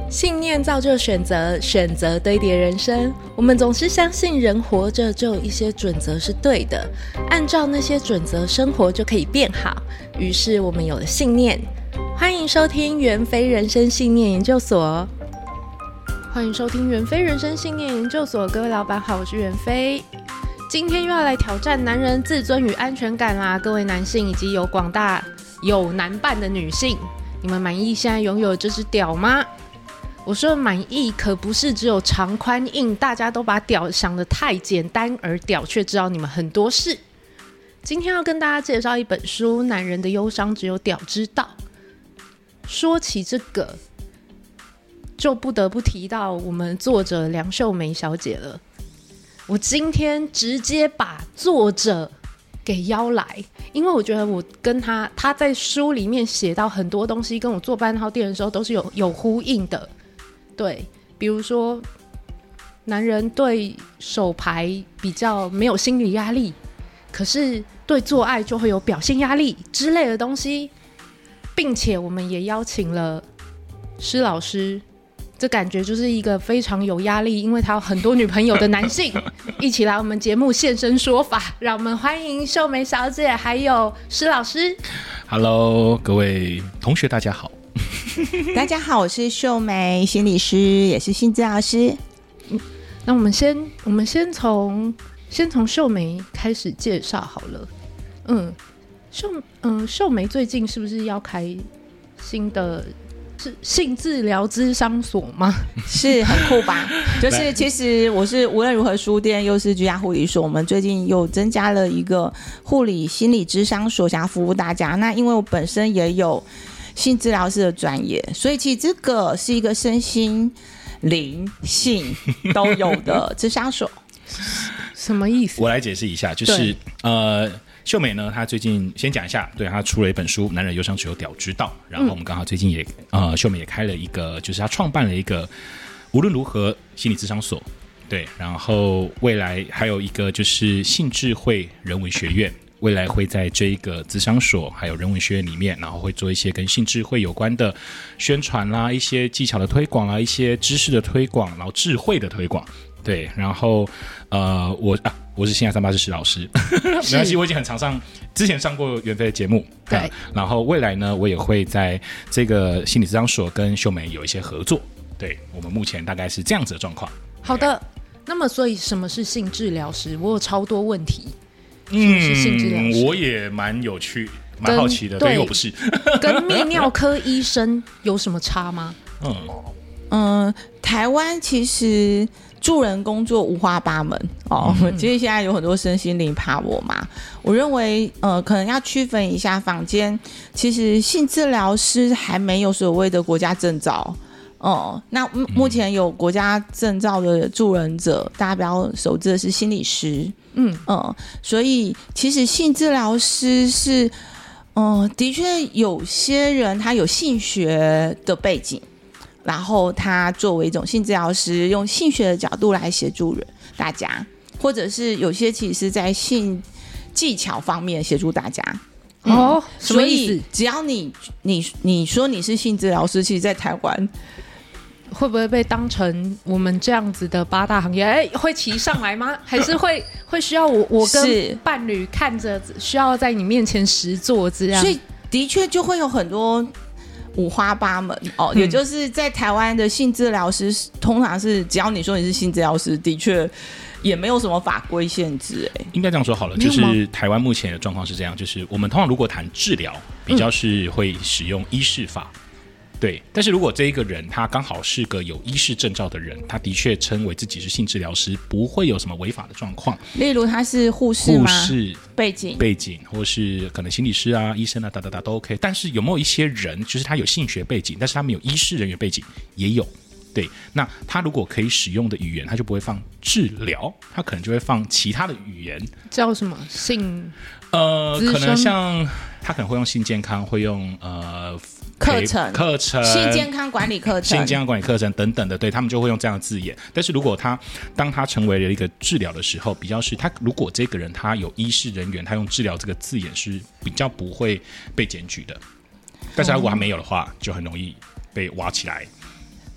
信念造就选择，选择堆叠人生。我们总是相信人活着就有一些准则是对的，按照那些准则生活就可以变好。于是我们有了信念。欢迎收听袁飞人生信念研究所。欢迎收听袁飞人生信念研究所，各位老板好，我是袁飞。今天又要来挑战男人自尊与安全感啦，各位男性以及有广大有男伴的女性，你们满意现在拥有这只屌吗？我说的满意可不是只有长宽硬，大家都把屌想得太简单，而屌却知道你们很多事。今天要跟大家介绍一本书《男人的忧伤只有屌知道》。说起这个，就不得不提到我们作者梁秀梅小姐了。我今天直接把作者给邀来，因为我觉得我跟他在书里面写到很多东西，跟我做半套店的时候都是有呼应的。对，比如说男人对手牌比较没有心理压力，可是对做爱就会有表现压力之类的东西，并且我们也邀请了施老师，这感觉就是一个非常有压力，因为他有很多女朋友的男性一起来我们节目现身说法。让我们欢迎秀梅小姐还有施老师。 Hello， 各位同学大家好。 大家好，我是秀梅，心理师，也是性治疗师。 那我们先从秀梅开始介绍好了。秀梅最近是不是要开新的是性治疗咨商所吗？ 是很酷吧？就是其实我是无论如何书店，又是居家护理所，我们最近又增加了一个护理心理咨商所，想要服务大家。那因为我本身也有性治疗师的专业，所以其实这个是一个身心灵性都有的咨商所。 什么意思？ 我来解释一下，就是秀美呢，她最近先讲一下，对，她出了一本书《男人忧伤只有屌知道》，然后我们刚好最近也秀美也开了一个，就是她创办了一个无论如何心理咨商所，对，然后未来还有一个就是性智慧人文学院。未来会在这一个咨商所还有人文学院里面，然后会做一些跟性智慧有关的宣传啦，一些技巧的推广啦，一些知识的推广，然后智慧的推广。对，然后我是性爱384施老师，没关系，我已经很常之前上过袁飞的节目。对，然后未来呢，我也会在这个心理咨商所跟秀梅有一些合作。对，我们目前大概是这样子的状况。 好的，那么所以什么是性治疗师？我有超多问题。是性治疗师， 我也蛮有趣、蛮好奇的，对，因为我不是。跟泌尿科医生有什么差吗？ 台湾其实助人工作五花八门哦。其实现在有很多身心灵怕我嘛，我认为可能要区分一下坊间，其实性治疗师还没有所谓的国家证照。那目前有国家证照的助人者，大家比较熟知的是心理师。所以其实性治疗师是，的确有些人他有性学的背景，然后他作为一种性治疗师，用性学的角度来协助大家，或者是有些其实是在性技巧方面协助大家。什么意思？所以只要你说你是性治疗师，其实在台湾会不会被当成我们这样子的8大行业？会骑上来吗？还是会需要我跟伴侣看着，需要在你面前实作这样？ 所以的确就会有很多五花八门也就是在台湾的性治疗师，通常是只要你说你是性治疗师，的确也没有什么法规限制。 应该这样说好了，就是台湾目前的状况是这样，就是我们通常如果谈治疗，比较是会使用医事法。对，但是如果这一个人他刚好是个有医师证照的人，他的确称为自己是性治疗师，不会有什么违法的状况。 例如他是护士吗？护士背景， 或是可能心理师啊、医生啊，都 OK。但是有没有一些人，就是他有性学背景，但是他没有医师人员背景，也有。对，那他如果可以使用的语言，他就不会放治疗，他可能就会放其他的语言， 叫什么性？ 可能像他可能会用性健康，会用课程、性健康管理课程等等的，对，他们就会用这样的字眼。但是如果当他成为了一个治疗的时候，比较是他如果这个人他有医师人员，他用治疗这个字眼是比较不会被检举的。但是如果他没有的话，就很容易被挖起来。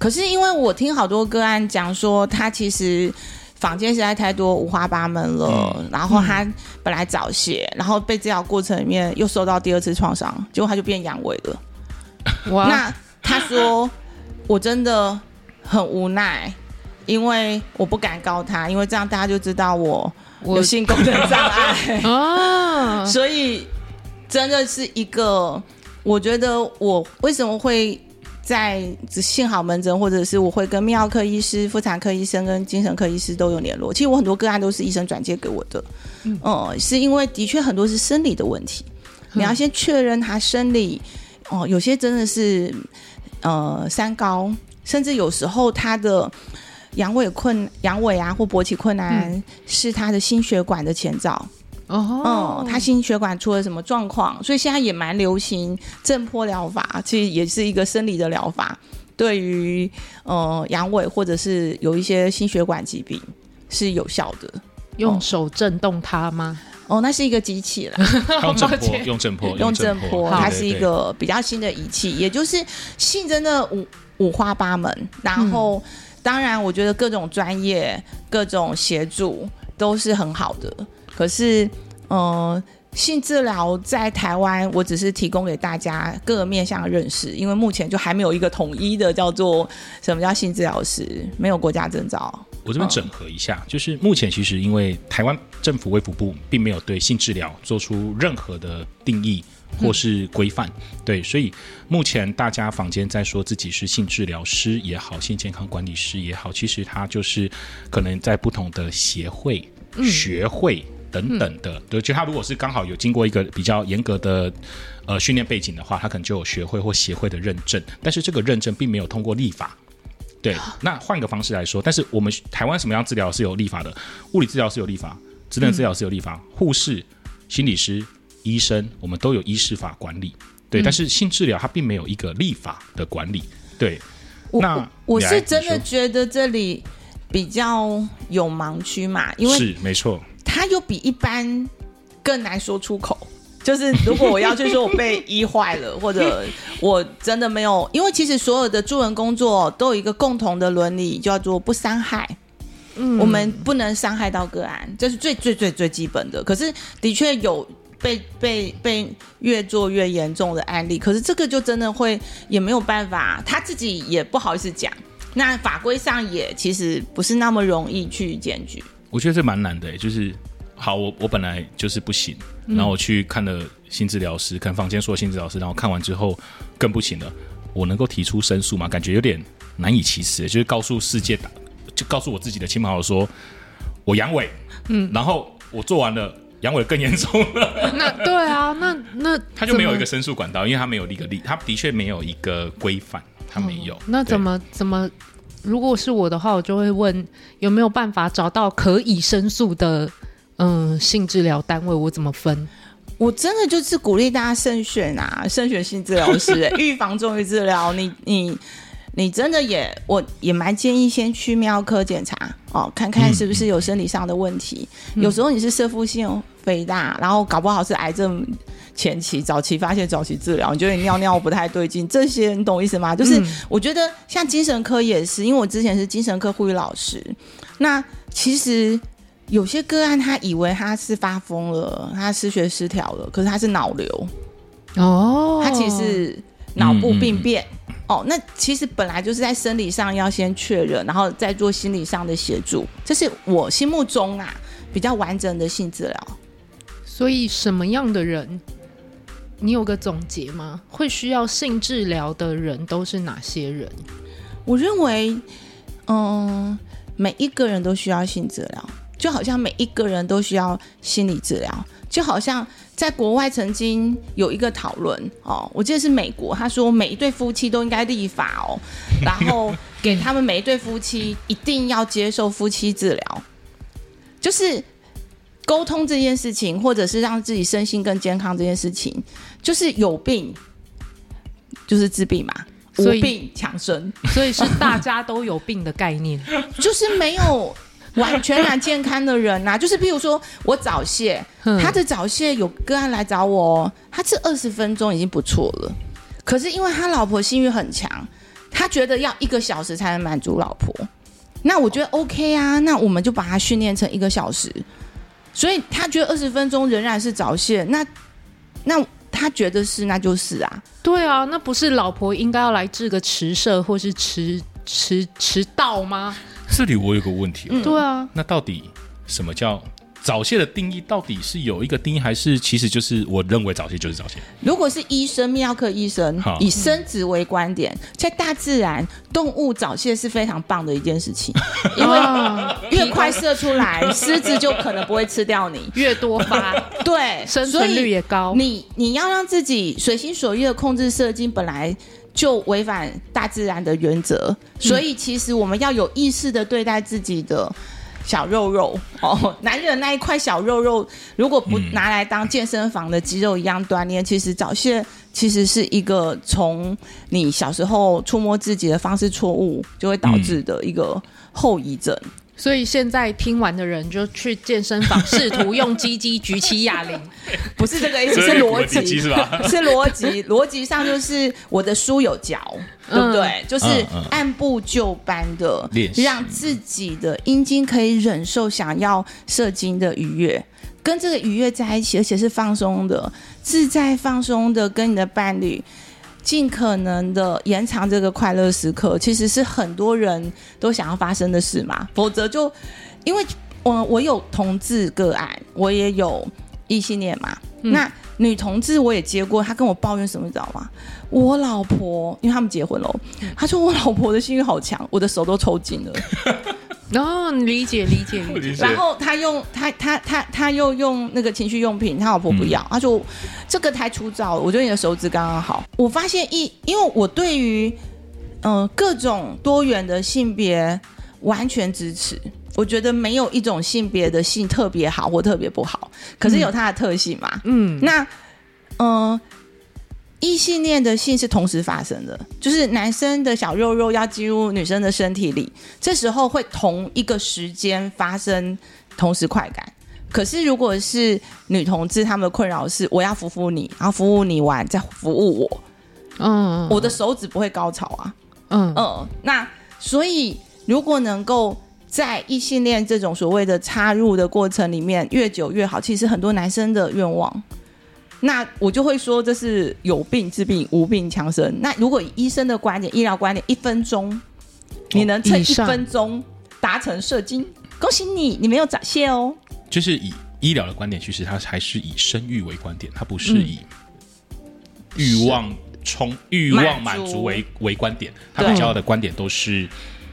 可是因为我听好多个案讲说，他其实坊间实在太多五花八门了，然后他本来早泄，然后被治疗过程里面又受到第二次创伤，结果他就变阳痿了。 哇， 那他说我真的很无奈，因为我不敢告他，因为这样大家就知道我有性功能障碍啊， 所以真的是一个，我觉得我为什么会在性好门诊，或者是我会跟泌尿科医师、妇产科医生跟精神科医师都有联络。其实我很多个案都是医生转介给我的，是因为的确很多是生理的问题，你要先确认他生理，有些真的是三高，甚至有时候他的阳痿啊或勃起困难是他的心血管的前兆。他心血管出了什么状况，所以现在也蛮流行震波疗法，其实也是一个生理的疗法，对于阳痿或者是有一些心血管疾病是有效的。 用手震动它吗？ 那是一个机器啦用震波它是一个比较新的仪器，也就是性真的五花八门，然后当然我觉得各种专业各种协助都是很好的，可是性治疗在台湾我只是提供给大家各个面向认识，因为目前就还没有一个统一的叫做什么叫性治疗师，没有国家证照。 我这边整合一下，就是目前其实因为台湾政府卫福部并没有对性治疗做出任何的定义或是规范，对，所以目前大家坊间在说自己是性治疗师也好，性健康管理师也好，其实他就是可能在不同的协会、学会等等的，对，就他如果是刚好有经过一个比较严格的训练背景的话，他可能就有学会或协会的认证，但是这个认证并没有通过立法。对，那换个方式来说，但是我们台湾什么样治疗是有立法的？物理治疗是有立法，职能治疗是有立法，护士、心理师、医生，我们都有医师法管理。对，但是性治疗它并没有一个立法的管理。对，那我是真的觉得这里比较有盲区嘛，因为是没错， 它又比一般更难说出口。就是如果我要去说我被医坏了，或者我真的没有，因为其实所有的助人工作都有一个共同的伦理，叫做不伤害。我们不能伤害到个案，这是最最最最基本的。可是的确有被越做越严重的案例，可是这个就真的会也没有办法，他自己也不好意思讲。那法规上也其实不是那么容易去检举。 我觉得这蛮难的，就是好，我本来就是不行，然后我去看了性治疗师，看坊间说的性治疗师，然后看完之后更不行了，我能够提出申诉吗？感觉有点难以启齿，就是告诉世界，就告诉我自己的亲朋好友说我阳痿，然后我做完了阳痿更严重了。 那对啊，那他就没有一个申诉管道，因为他没有他的确没有一个规范，他没有。 那怎么？如果是我的话，我就会问有没有办法找到可以申诉的性治疗单位，我怎么分？ 我真的就是鼓励大家慎选性治疗师，预防重于治疗。你真的我也蛮建议先去泌尿科检查看看是不是有生理上的问题。有时候你是射腹性肥大，然后搞不好是癌症前期，早期发现早期治疗，你觉得你尿尿不太对劲，这些你懂意思吗？就是我觉得像精神科也是，因为我之前是精神科护理老师，那其实有些个案他以为他是发疯了，他失血失调了，可是他是脑瘤他其实是脑部病变那其实本来就是在生理上要先确认，然后再做心理上的协助，这是我心目中比较完整的性治疗。 所以什么样的人，你有个总结吗？会需要性治疗的人都是哪些人？ 我认为每一个人都需要性治疗，就好像每一个人都需要心理治疗，就好像在国外曾经有一个讨论我记得是美国，他说每一对夫妻都应该立法然后给他们每一对夫妻一定要接受夫妻治疗，就是沟通这件事情，或者是让自己身心更健康这件事情，就是有病就是治病嘛，无病强身， 所以是大家都有病的概念， 就是没有全然健康的人就是比如说我早泄，他的早泄有个案来找我他吃20分钟已经不错了，可是因为他老婆性欲很强， 他觉得要1个小时才能满足老婆，那我觉得 OK 啊，那我们就把他训练成1个小时，所以他觉得20分钟仍然是早泄，那他觉得是，那就是啊。 对啊，那不是老婆应该要来治个迟射或是迟到吗？ 这里我有个问题对啊， 那到底什么叫早泄的定义？到底是有一个定义，还是其实就是我认为早泄就是早泄？ 如果是医生，泌尿科医生以生殖为观点，在大自然，动物早泄是非常棒的一件事情，因为越快射出来，狮子就可能不会吃掉你， 越多发， 对， 生存率也高。 你要让自己随心所欲的控制射精，本来就违反大自然的原则，所以其实我们要有意识的对待自己的小肉肉哦，男人那一块小肉肉，如果不拿来当健身房的肌肉一样锻炼，其实早泄其实是一个从你小时候触摸自己的方式错误，就会导致的一个后遗症。 所以现在听完的人就去健身房试图用鸡鸡举起哑铃， 不是这个意思，是逻辑， 是吧？ 是逻辑上就是我的书有教，对不对？就是按部就班的让自己的阴茎可以忍受想要射精的愉悦，跟这个愉悦在一起，而且是放松的、自在放松的，跟你的伴侣尽可能的延长这个快乐时刻，其实是很多人都想要发生的事嘛。否则就因为我有同志个案，我也有异性恋嘛。那女同志我也接过，她跟我抱怨什么你知道吗？我老婆因为他们结婚了，她说我老婆的性欲好强，我的手都抽筋了。 然后理解， 然后他又用那个情趣用品，他老婆不要，他说这个太粗糙了，我觉得你的手指刚刚好。我发现因为我对于各种多元的性别完全支持，我觉得没有一种性别的性特别好或特别不好，可是有它的特性嘛。那异性恋的性是同时发生的，就是男生的小肉肉要进入女生的身体里，这时候会同一个时间发生同时快感。可是如果是女同志，他们的困扰是我要服务你，然后服务你完再服务我，我的手指不会高潮啊。那所以如果能够在异性恋这种所谓的插入的过程里面越久越好，其实很多男生的愿望。那我就会说这是有病治病，无病强身。那如果以医生的观点、医疗观点，1分钟你能趁1分钟达成射精，恭喜你，你没有早泄哦。 就是以医疗的观点，其实它还是以生育为观点，它不是以欲望满足为观点，它比较的观点都是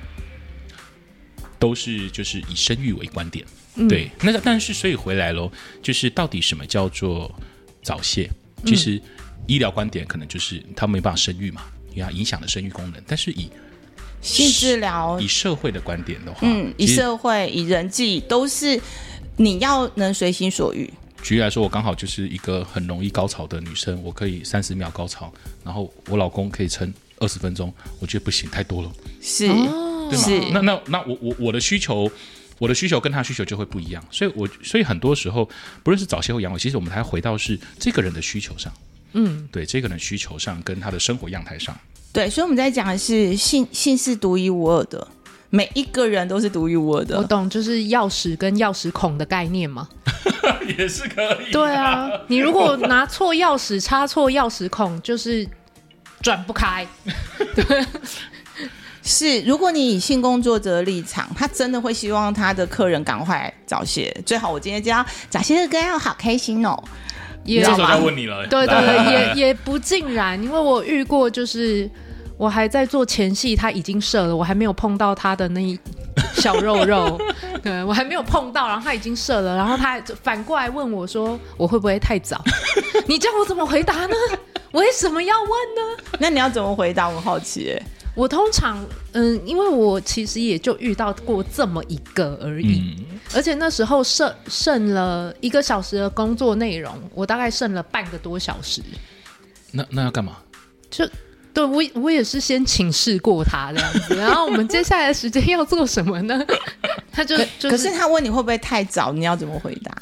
就是以生育为观点。对，那个但是所以回来咯，就是到底什么叫做早泄？其实医疗观点可能就是他没办法生育嘛，因为它影响了生育功能。但是以性治疗、 以社会的观点的话， 以社会、以人际，都是你要能随心所欲。 举例来说，我刚好就是一个很容易高潮的女生，我可以30秒高潮，然后我老公可以撑20分钟，我觉得不行，太多了。 是， 对吗？那我的需求。我的需求跟他的需求就会不一样，所以很多时候，不论是早泄或阳痿，其实我们还回到是这个人的需求上，对这个人需求上跟他的生活样态上， 对，所以我们在讲的是性是独一无二的，每一个人都是独一无二的。 我懂，就是钥匙跟钥匙孔的概念嘛， 也是可以。 对啊，你如果拿错钥匙插错钥匙孔，就是转不开。对。 是，如果你以性工作者的立场，他真的会希望他的客人赶快早泄，最好我今天就要早泄的歌，我好开心哦。 这时候要问你了， 对，也不尽然，因为我遇过，就是我还在做前戏，他已经射了，我还没有碰到他的那一小肉肉，对，我还没有碰到，然后他已经射了，然后他反过来问我说，我会不会太早？你叫我怎么回答呢？为什么要问呢？ 那你要怎么回答？我好奇耶。 我通常因为我其实也就遇到过这么一个而已，而且那时候剩了1个小时的工作内容，我大概剩了半个多小时。 那要干嘛？ 就对我也是先请示过他这样子，然后我们接下来的时间要做什么呢？他就可是他问你会不会太早，你要怎么回答？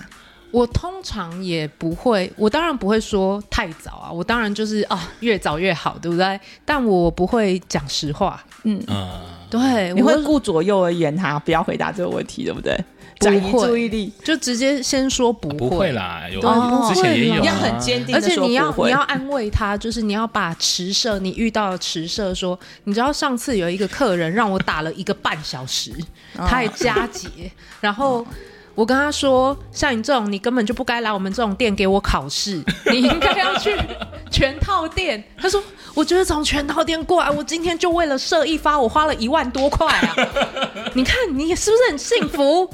我通常也不会，我当然不会说太早啊，我当然就是越早越好，对不对？但我不会讲实话。对， 你会顾左右而言他，不要回答这个问题，对不对？转移注意力， 就直接先说不会。 不会啦， 之前也有， 你要很坚定的说不会， 而且你要安慰他，就是你要把迟射，你遇到的迟射说，你知道上次有一个客人让我打了1个半小时，他还加节，然后。我跟他说，像你这种，你根本就不该来我们这种店给我考试，你应该要去全套店。他说，我觉得从全套店过来，我今天就为了射一发，我花了1万多块啊！你看你是不是很幸福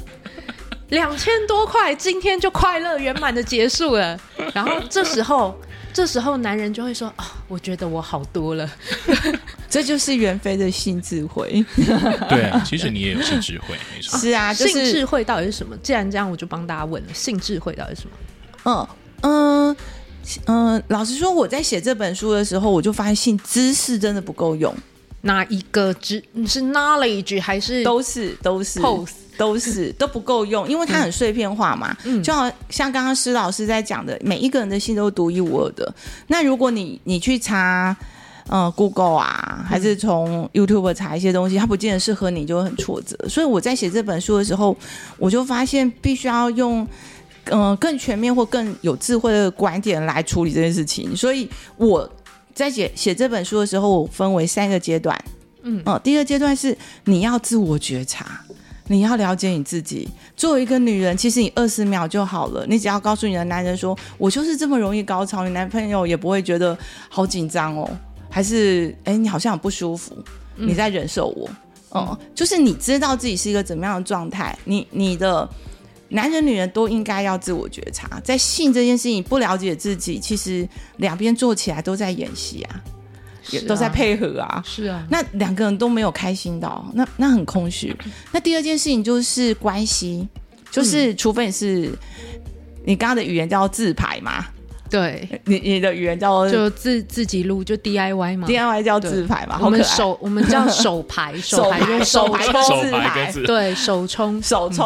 ？2000多块，今天就快乐圆满的结束了。然后这时候男人就会说我觉得我好多了。 这就是袁飞的性智慧。 对啊，其实你也有性智慧，没错。 是啊，就是性智慧到底是什么？既然这样，我就帮大家问了，性智慧到底是什么？ 老实说，我在写这本书的时候，我就发现性知识真的不够用。 哪一个是 knowledge 还是都是 pose 都不够用，因为它很碎片化嘛。就好像刚刚施老师在讲的，每一个人的性都是独一无二的。那如果你去查Google 啊，还是从 YouTube 查一些东西，它不见得适合你，就会很挫折。所以我在写这本书的时候，我就发现必须要用更全面或更有智慧的观点来处理这件事情。所以我在写这本书的时候，我分为3个阶段。第一个阶段是你要自我觉察，你要了解你自己。作为一个女人，其实你20秒就好了，你只要告诉你的男人说，我就是这么容易高潮，你男朋友也不会觉得好紧张哦，还是你好像很不舒服，你在忍受我。就是你知道自己是一个怎么样的状态，你的男人女人都应该要自我觉察。在性这件事情不了解自己，其实两边做起来都在演戏啊，都在配合啊。 是啊， 那2个人都没有开心到，那很空虚。那第二件事情就是关系，就是除非你刚刚的语言叫自排嘛， 对， 你的语言叫就自己录，就 DIY 嘛 ，DIY 叫自排嘛， 我们叫手排，手排跟手排， 对，手冲，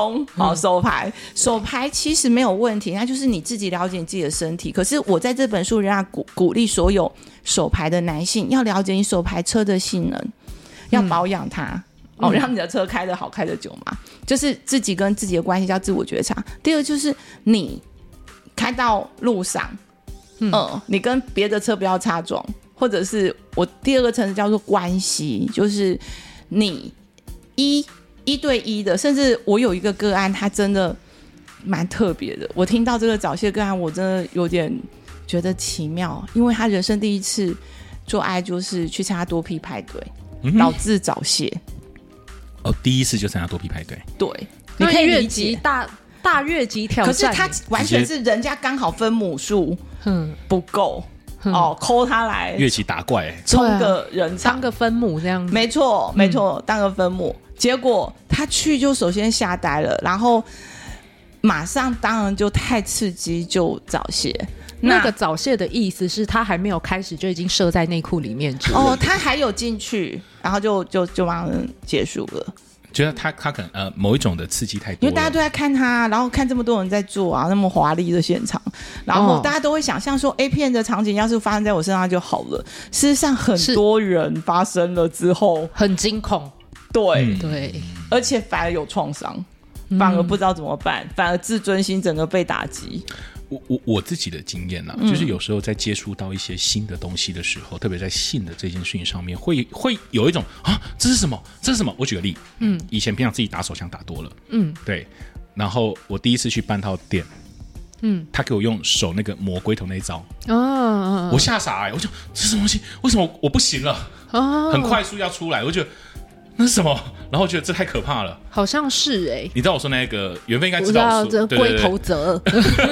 手排其实没有问题，那就是你自己了解你自己的身体。可是我在这本书仍然鼓励所有手排的男性要了解你手排车的性能，要保养它。让你的车开得好，开得久嘛，就是自己跟自己的关系叫自我觉察。第二就是你开到路上，你跟别的车不要擦撞，或者是我第2个层次叫做关系，就是你一对一的，甚至我有一个个案，他真的蛮特别的。我听到这个早泄个案，我真的有点觉得奇妙，因为他人生第一次做爱就是去参加多批派对，导致早泄。 第一次就参加多批派对， 对， 你可以理解大越级挑战， 可是他完全是人家刚好分母数不够抠他来越级打怪， 冲个人场， 当个分母这样子。 没错，当个分母。结果他去就首先吓呆了，然后马上当然就太刺激就早泄。 那个早泄的意思是他还没有开始就已经射在内裤里面他还有进去，然后就马上结束了。 觉得他可能某一种的刺激太多了， 因为大家都在看他，然后看这么多人在做啊，那么华丽的现场，然后大家都会想象说 A 片的场景要是发生在我身上就好了。事实上很多人发生了之后很惊恐， 对，而且反而有创伤，反而不知道怎么办，反而自尊心整个被打击。 我自己的经验就是有时候在接触到一些新的东西的时候，特别在性的这件事情上面，会有一种这是什么？这是什么？我举个例，以前平常自己打手枪打多了，对，然后我第一次去半套店，他给我用手那个磨龟头那一招，我吓傻我就这是什么东西？为什么我不行了？很快速要出来，我觉得那是什么？然后我觉得这太可怕了， 好像是你知道我说那个袁飞应该知道， 这龟头泽，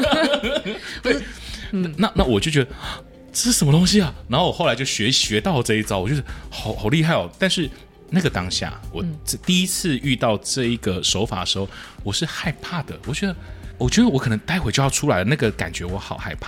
那我就觉得这是什么东西啊？然后我后来就学到这一招，我觉得好厉害哦。但是那个当下，我第一次遇到这一个手法的时候，我是害怕的。我觉得我可能待会就要出来了，那个感觉我好害怕。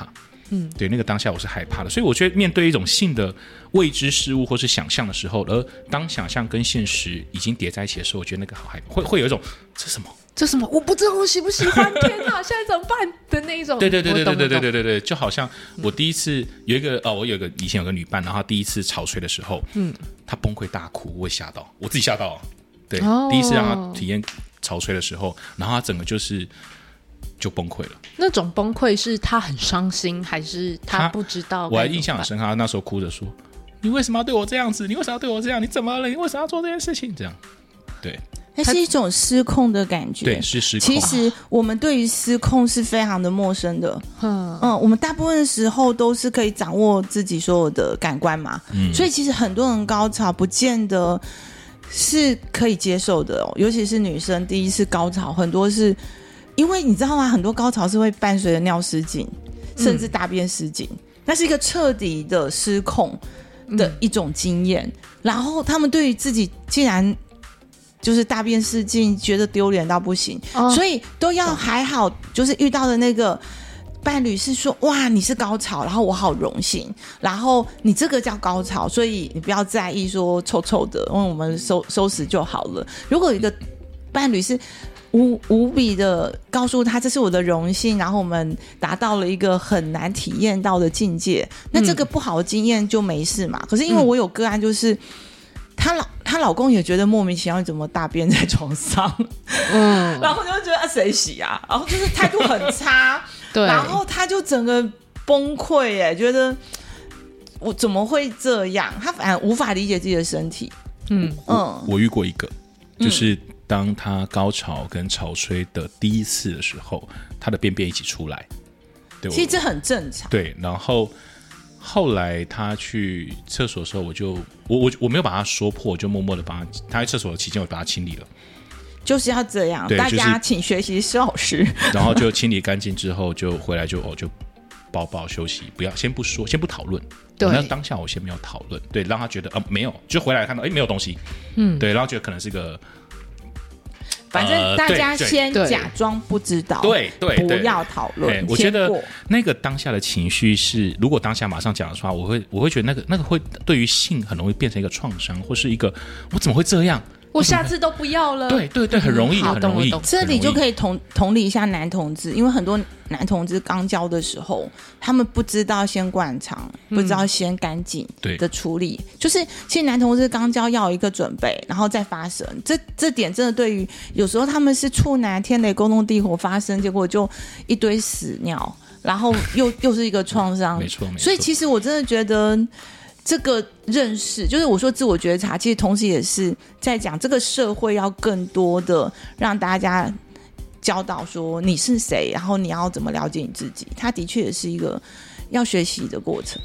对，那个当下我是害怕的，所以我觉得面对一种性的未知事物或是想象的时候，而当想象跟现实已经叠在一起的时候，我觉得那个好害怕，会有一种这是什么？ 这什么？我不知道我喜不喜欢，天哪，现在怎么办的那一种。 对，就好像我第一次有一个以前有个女伴，然后她第一次潮吹的时候，她崩溃大哭，我会吓到，我自己吓到。对，第一次让她体验潮吹的时候，然后她整个就崩溃了。 那种崩溃是她很伤心，还是她不知道？ 我还印象很深刻，她那时候哭着说：“你为什么要对我这样子？你为什么要对我这样？你怎么了？你为什么要做这件事情？”这样，对。 那是一种失控的感觉， 对，是失控。 其实我们对于失控是非常的陌生的，我们大部分的时候都是可以掌握自己所有的感官嘛，所以其实很多人高潮不见得是可以接受的哦，尤其是女生第一次高潮，很多是因为你知道吗？很多高潮是会伴随着尿失禁，甚至大便失禁，那是一个彻底的失控的一种经验。然后他们对于自己竟然就是大便失禁，觉得丢脸到不行，所以都要还好，就是遇到的那个伴侣是说哇你是高潮，然后我好荣幸，然后你这个叫高潮，所以你不要在意说臭臭的，因为我们收拾就好了。如果一个伴侣是无比的告诉他这是我的荣幸，然后我们达到了一个很难体验到的境界，那这个不好的经验就没事嘛。可是因为我有个案就是她老公也觉得莫名其妙，怎么大便在床上，然后就觉得谁洗啊，然后就是态度很差，对，然后他就整个崩溃，觉得我怎么会这样？他反而无法理解自己的身体。 我遇过一个，就是当他高潮跟潮吹的第一次的时候，他的便便一起出来，对， 其实这很正常。 对，然后后来他去厕所的时候，我没有把他说破，就默默的把他在厕所的期间我把他清理了， 就是要这样，大家请学习施老师。 然后就清理干净之后，就回来就抱抱休息，先不说，先不讨论。对，那当下我先没有讨论，对，让他觉得没有，就回来看到没有东西，对，然后觉得可能是个。 反正大家先假装不知道， 对， 不要讨论。 我觉得那个当下的情绪是，如果当下马上讲的话，我会觉得那个会对于性很容易变成一个创伤，或是一个我怎么会这样？ 我下次都不要了。 对，很容易，很容易。 这里就可以同理一下男同志，因为很多男同志刚交的时候，他们不知道先灌肠，不知道先干净的处理。就是其实男同志刚交要有一个准备，然后再发生。这点真的对于有时候他们是处男，天雷勾动地火发生，结果就一堆屎尿，然后又是一个创伤。 没错。 所以其实我真的觉得。这个认识，就是我说自我觉察，其实同时也是在讲这个社会要更多的让大家教导说你是谁，然后你要怎么了解你自己。它的确也是一个要学习的过程。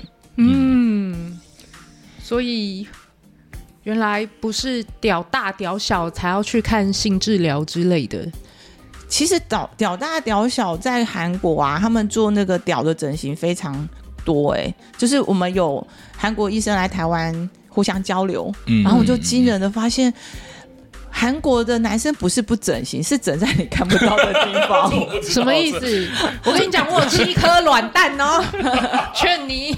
所以原来不是屌大屌小才要去看性治疗之类的。 其实屌大屌小在韩国啊，他们做那个屌的整形非常多就是我们有韩国医生来台湾互相交流，然后我就惊人的发现韩国的男生不是不整形，是整在你看不到的地方。 什么意思？我跟你讲，我有7颗卵蛋哦，劝你。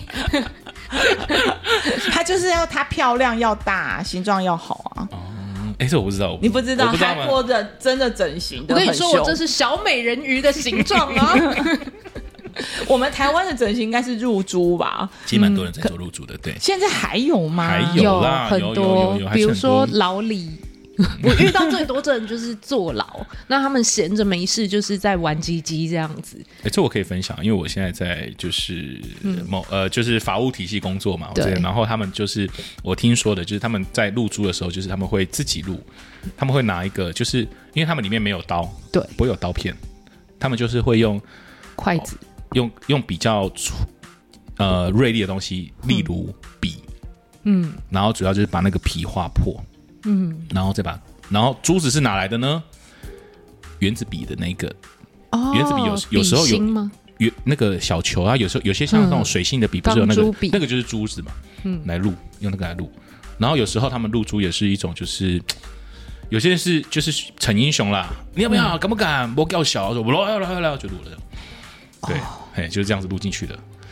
他就是要他漂亮要大，形状要好啊。 这我不知道， 你不知道韩国的真的整形的很凶。 我跟你说，我这是小美人鱼的形状啊。 我们台湾的整形应该是入珠吧？ 其实蛮多人在做入珠的，对。 现在还有吗？ 还有啦， 很多，比如说老李，我遇到最多的人就是坐牢，那他们闲着没事就是在玩鸡鸡这样子。 这我可以分享，因为我现在在就是就是法务体系工作嘛，对。然后他们就是我听说的，就是他们在入珠的时候，就是他们会自己录，他们会拿一个，就是因为他们里面没有刀，对，不会有刀片，他们就是会用筷子。 用比较锐利的东西，例如笔，然后主要就是把那个皮划破，然后然后珠子是哪来的呢？原子笔的那个，原子笔有时候有那个小球啊，有时候有些像那种水性的笔，不是有那个就是珠子嘛，来录，用那个来录。然后有时候他们录珠也是一种，就是有些是就是逞英雄啦，你要不要？敢不敢？我叫小，我说我来就录了。对，就是这样子录进去的。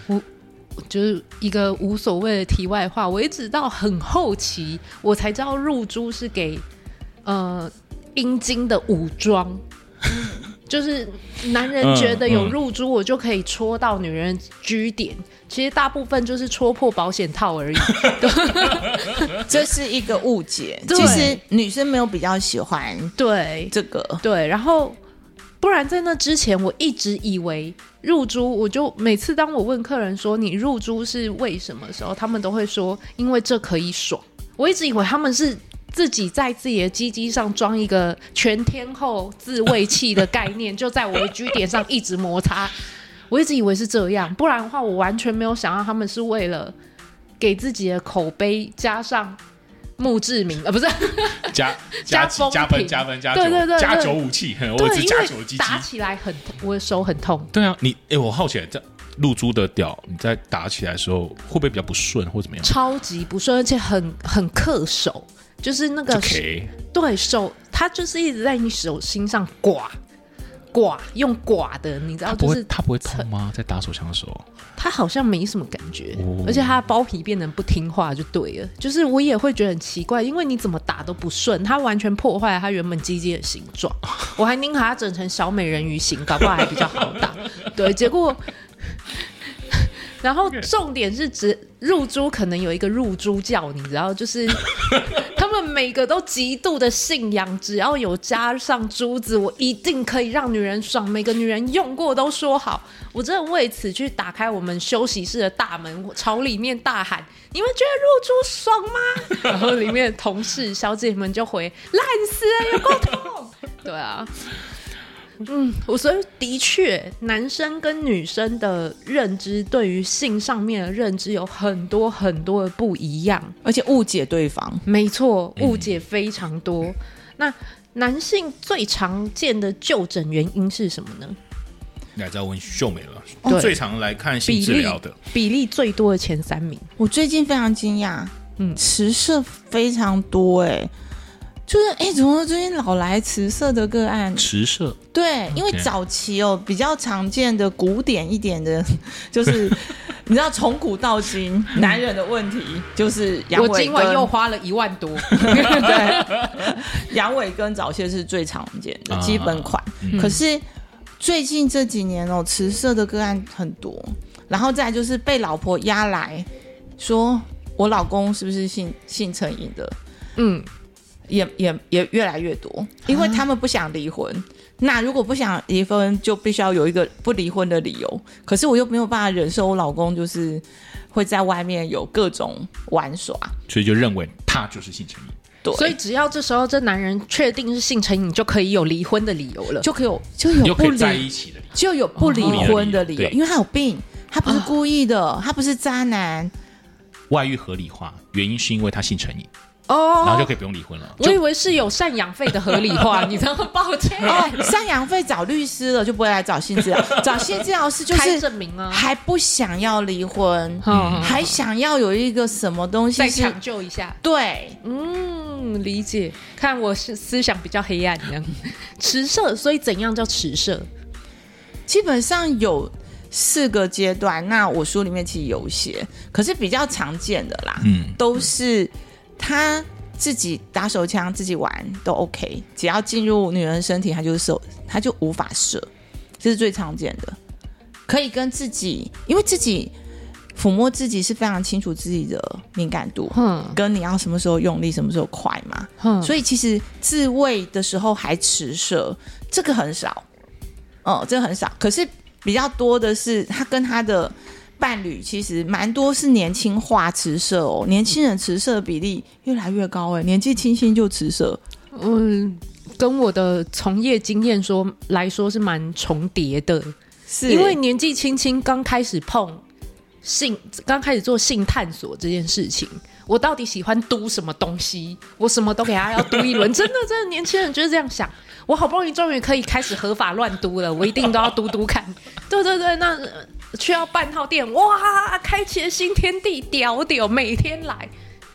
我就是一个无所谓的题外话，我一直到很后期我才知道入珠是给阴茎的武装。就是男人觉得有入珠，我就可以戳到女人 G 点，其实大部分就是戳破保险套而已。 这是一个误解，其实女生没有比较喜欢对这个对，然后不然在那之前我一直以为入珠，我就每次当我问客人说你入珠是为什么的时候，他们都会说因为这可以爽。我一直以为他们是自己在自己的鸡鸡上装一个全天候自慰器的概念，就在我的 G 点上一直摩擦。我一直以为是这样，不然的话我完全没有想到他们是为了给自己的口碑加上墓志铭，不是加分对对对， 加酒武器，我只加酒鸡鸡， 打起来我的手很痛。 对啊，我好奇这入珠的屌，你在打起来的时候会不会比较不顺或怎么样？ 超级不顺，而且很克手。就是那个对手，他就是一直在你手心上刮，用刮的，你知道，就是他不会痛吗？在打手枪的时候， 他好像没什么感觉，而且他的包皮变得不听话就对了。就是我也会觉得很奇怪，因为你怎么打都不顺，他完全破坏了他原本鸡鸡的形状。我还宁可他整成小美人鱼形，搞不好还比较好打。对，结果。然后重点是入珠可能有一个入珠教，你知道，就是他们每个都极度的信仰，只要有加上珠子，我一定可以让女人爽。每个女人用过都说好，我真的为此去打开我们休息室的大门，我朝里面大喊：“你们觉得入珠爽吗？”然后里面的同事小姐们就回：“烂死了，有够痛。”对啊。我所以的确，男生跟女生的认知对于性上面的认知有很多很多的不一样， 而且误解对方。 没错，误解非常多。那男性最常见的就诊原因是什么呢？ 那再问秀美了，最常来看性治疗的比例最多的前3名。 我最近非常惊讶，迟射非常多就是怎么最近老来迟射的个案？ 迟射对，因为早期比较常见的古典一点的，就是你知道从古到今男人的问题就是阳痿， 我今晚又花了1万多。 对，阳痿跟早泄是最常见的基本款。可是最近这几年迟射的个案很多，然后再来就是被老婆压来说我老公是不是性成瘾的，也越来越多，因为他们不想离婚。那如果不想离婚，就必须要有一个不离婚的理由。可是我又没有办法忍受我老公就是会在外面有各种玩耍， 所以就认为他就是性成瘾。 对， 所以只要这时候这男人确定是性成瘾，就可以有离婚的理由了， 就有可以在一起的理由， 就有不离婚的理由，因为他有病，他不是故意的，他不是渣男。 外遇合理化原因是因为他性成瘾。然后就可以不用离婚了。 我以为是有赡养费的合理化，你知道吗？抱歉。 赡养费找律师了，就不会来找性治疗。找性治疗师就是开证明啊， 还不想要离婚，还想要有一个什么东西再抢救一下。 对， 理解。看我是思想比较黑暗一样。迟射，所以怎样叫迟射？ 基本上有4个阶段，那我书里面其实有写，可是比较常见的啦，都是。他自己打手枪自己玩都 OK， 只要进入女人身体他就无法射，这是最常见的。可以跟自己，因为自己抚摸自己是非常清楚自己的敏感度，跟你要什么时候用力什么时候快嘛，所以其实自慰的时候还迟射，这个很少，这个很少。可是比较多的是他跟他的伴侣其实蛮多是年轻化迟射年轻人迟射的比例越来越高年纪轻轻就迟射。 跟我的从业经验来说是蛮重叠的，是因为年纪轻轻刚开始碰性，刚开始做性探索这件事情，我到底喜欢嘟什么东西，我什么都给他要嘟一轮。真的年轻人就是这样想，我好不容易终于可以开始合法乱嘟了，我一定都要嘟嘟看。对对对，那去到半套店，哇，开启了新天地，屌，每天来。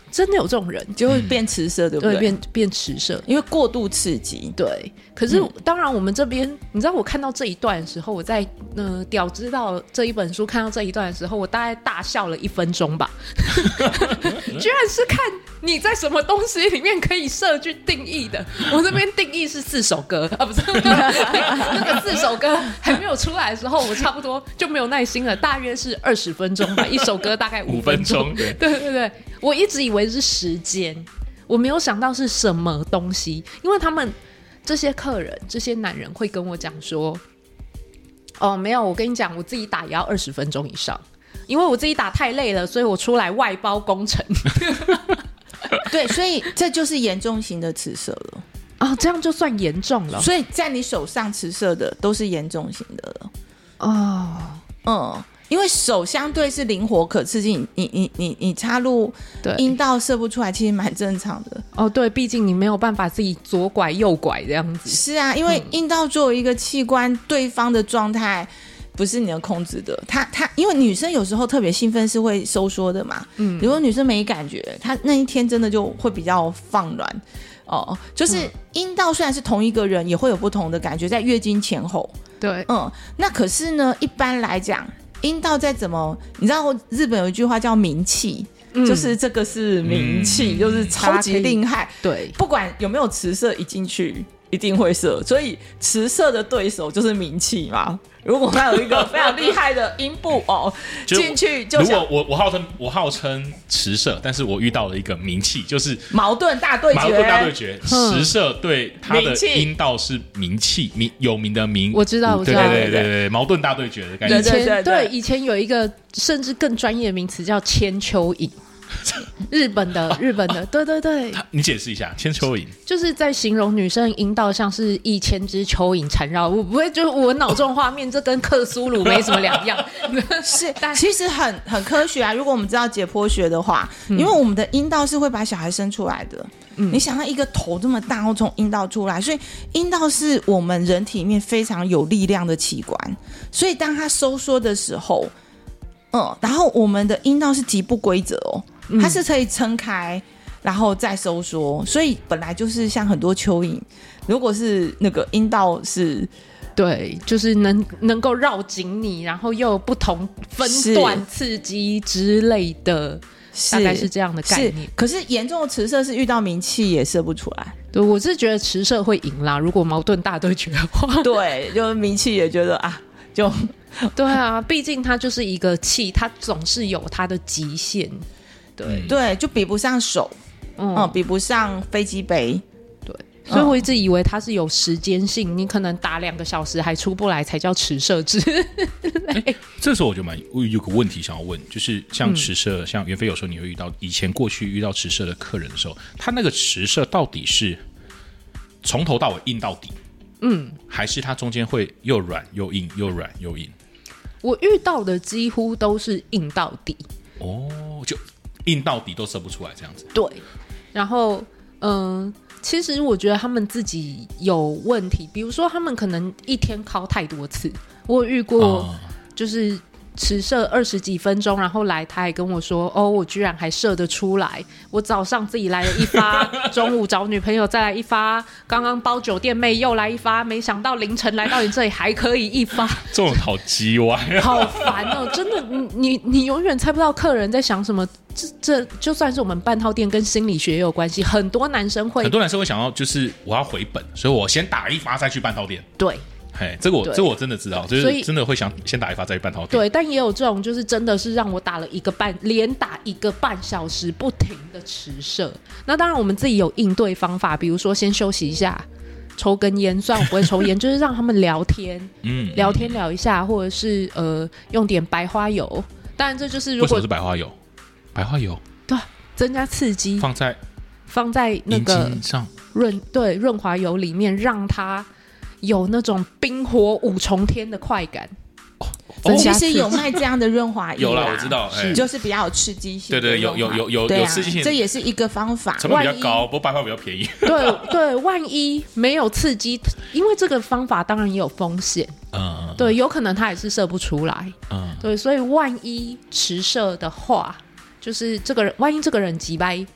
真的有这种人， 就会变迟射，对不对？ 变迟射， 因为过度刺激。 对，可是、当然我们这边，你知道我看到这一段的时候，我在屌知道这一本书看到这一段的时候，我大概大笑了1分钟吧。居然是看你在什么东西里面可以设去定义的。我这边定义是4首歌啊，不是那个4首歌还没有出来的时候，我差不多就没有耐心了，大约是20分钟吧，一首歌大概5分钟。对对对，我一直以为是时间，我没有想到是什么东西，因为他们这些客人、这些男人会跟我讲说，哦，没有，我跟你讲，我自己打也要20分钟以上，因为我自己打太累了，所以我出来外包工程。 对，所以这就是严重型的迟射了。 哦，这样就算严重了。 所以在你手上迟射的都是严重型的了。 哦， 因为手相对是灵活可刺激，你插入阴道射不出来，其实蛮正常的。 哦，对，毕竟你没有办法自己左拐右拐这样子。 是啊，因为阴道作为一个器官，对方的状态不是你能控制的。他因为女生有时候特别兴奋是会收缩的嘛，如果女生没感觉，她那一天真的就会比较放软。就是阴道虽然是同一个人，也会有不同的感觉，在月经前后。 对， 那可是呢，一般来讲，阴道再怎么，你知道日本有一句话叫名气，就是这个是名气，就是超级厉害。对，不管有没有迟射，一进去一定会射，所以迟射的对手就是名气嘛。如果他有一个非常厉害的阴部进去就如果我号称迟射，但是我遇到了一个名气，就是矛盾大对决，迟射对他的阴道是名气，有名的名， 我知道， 对，矛盾大对决的感觉。 对，以前有一个甚至更专业的名词叫千蚯蚓。日本的，对， 你解释一下，千蚯蚓就是在形容女生阴道像是1000只蚯蚓缠绕。我不会，就我脑中画面，这跟克苏鲁没什么两样。 是，其实很科学啊。如果我们知道解剖学的话，因为我们的阴道是会把小孩生出来的。你想要一个头这么大，然后从阴道出来，所以阴道是我们人体里面非常有力量的器官。所以当它收缩的时候，然后我们的阴道是极不规则它是可以撑开然后再收缩，所以本来就是像很多蚯蚓，如果是那个阴道是对，就是能够绕紧你，然后又有不同分段刺激之类的，大概是这样的概念。 可是严重的迟射是遇到名气也射不出来。 对，我是觉得迟射会赢啦，如果矛盾大对决的话。 对，就名气也觉得就对啊，毕竟它就是一个气，它总是有它的极限。 对，就比不上手，比不上飞机杯。 对，所以我一直以为它是有时间性，你可能打2个小时还出不来才叫迟射之类。 这时候我有个问题想要问，就是像迟射，像袁飞有时候你会遇到过去遇到迟射的客人的时候，他那个迟射到底是从头到尾硬到底？还是它中间会又软又硬，又软又硬？ 我遇到的几乎都是硬到底。 就硬到底都射不出来这样子。 对，然后其实我觉得他们自己有问题，比如说他们可能一天敲太多次，我有遇过就是迟射20几分钟，然后来他还跟我说，我居然还射得出来，我早上自己来了1发，中午找女朋友再来1发，刚刚包酒店妹又来1发，没想到凌晨来到你这里还可以1发， 这种好叽歪， 好烦哦！真的，你永远猜不到客人在想什么。这就算是我们半套店跟心理学也有关系，很多男生会想要就是我要回本，所以我先打1发再去半套店。 对。 这我真的知道，就是真的会想先打1发再去半套店。 对，但也有这种就是真的是让我打了连打1个半小时不停的迟射。那当然我们自己有应对方法，比如说先休息一下，抽根烟，虽然我不会抽烟，就是让他们聊天，聊天聊一下，或者是用点白花油。当然这就是如果为什么是白花油？白花油对，增加刺激，放在那个上润滑油里面，让它有那种冰火5重天的快感。 其实有卖这样的润滑液， 有啦，我知道， 就是比较有刺激性。 对，有刺激性， 这也是一个方法。 成本比较高，不过白花比较便宜。 对，万一没有刺激，因为这个方法当然也有风险。对，有可能它也是射不出来。对，所以万一迟射的话，就是万一这个人急掰，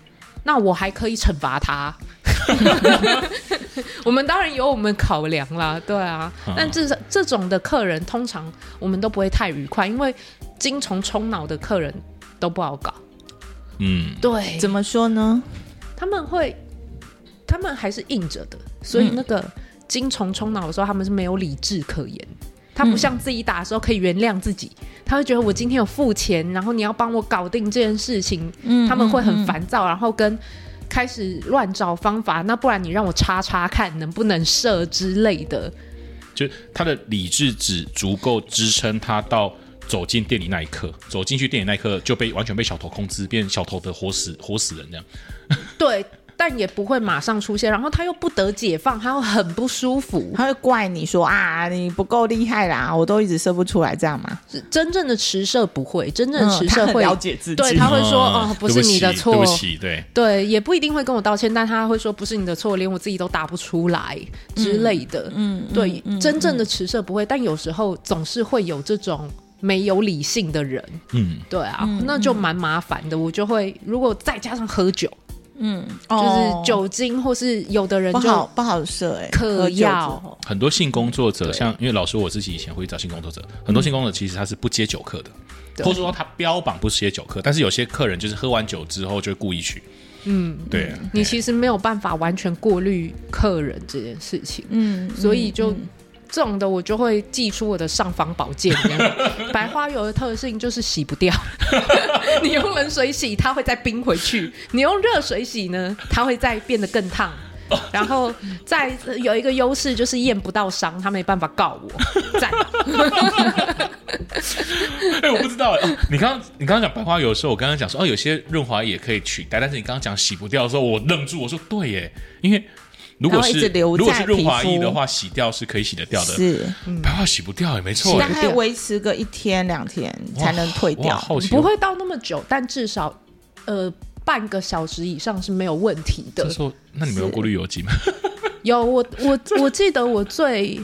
那我还可以惩罚他。我们当然有我们考量啦，对啊，但这种的客人通常我们都不会太愉快，因为精虫充脑的客人都不好搞。对， 怎么说呢？ 他们还是硬着的，所以那个精虫充脑的时候，他们是没有理智可言。他不像自己打的时候可以原谅自己，他会觉得我今天有付钱，然后你要帮我搞定这件事情，他们会很烦躁，然后跟开始乱找方法，那不然你让我查查看能不能射之类的。 就他的理智只足够支撑他到走进店里那一刻，走进去店里那一刻就完全被小头控制，变小头的活死人这样。对。 但也不会马上出现，然后他又不得解放，他又很不舒服， 他会怪你说啊，你不够厉害啦，我都一直射不出来，这样吗？ 真正的持射不会，真正的持射会、 他很了解自己， 对，他会说不是你的错， 对不起， 对，也不一定会跟我道歉，但他会说不是你的错，连我自己都打不出来之类的。对，真正的持射不会，但有时候总是会有这种没有理性的人，对啊，那就蛮麻烦的。我就会如果再加上喝酒。就是酒精，或是有的人就不好射嗑药。 很多性工作者，像因为老师我自己以前会找性工作者，很多性工作者其实他是不接酒客的，或者说他标榜不接酒客，但是有些客人就是喝完酒之后就会故意去。对啊， 你其实没有办法完全过滤客人这件事情，所以就。这种的我就会寄出我的尚方宝剑。白花油的特性就是洗不掉，你用冷水洗它会再冰回去，你用热水洗呢它会再变得更烫，然后再有一个优势就是验不到伤，他没办法告我。赞。 我不知道你刚刚讲白花油的时候，我刚刚讲说有些润滑液也可以取代，但是你刚刚讲洗不掉的时候我愣住，我说对耶，因为如果是润滑液的话，洗掉是可以洗得掉的。是，白花洗不掉也没错。 大概维持个1天2天才能退掉， 不会到那么久，但至少半个小时以上是没有问题的。 这时候，那你们有过滤油剂吗？ 有，我记得我最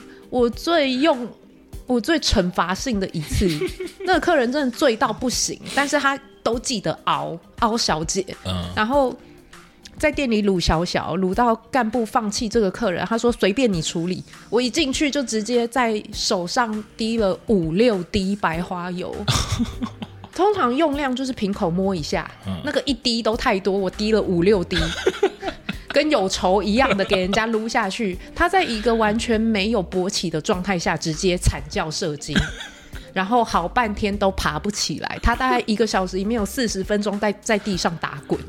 惩罚性的一次，那个客人真的醉到不行，但是他都记得凹小姐，然后。在店里撸小小，撸到干部放弃这个客人，他说随便你处理。我一进去就直接在手上滴了5-6滴白花油，通常用量就是瓶口摸一下，那个一滴都太多，我滴了5-6滴，跟有仇一样的给人家撸下去。他在一个完全没有勃起的状态下直接惨叫射精。然后好半天都爬不起来，他大概1个小时里面有40分钟在地上打滚。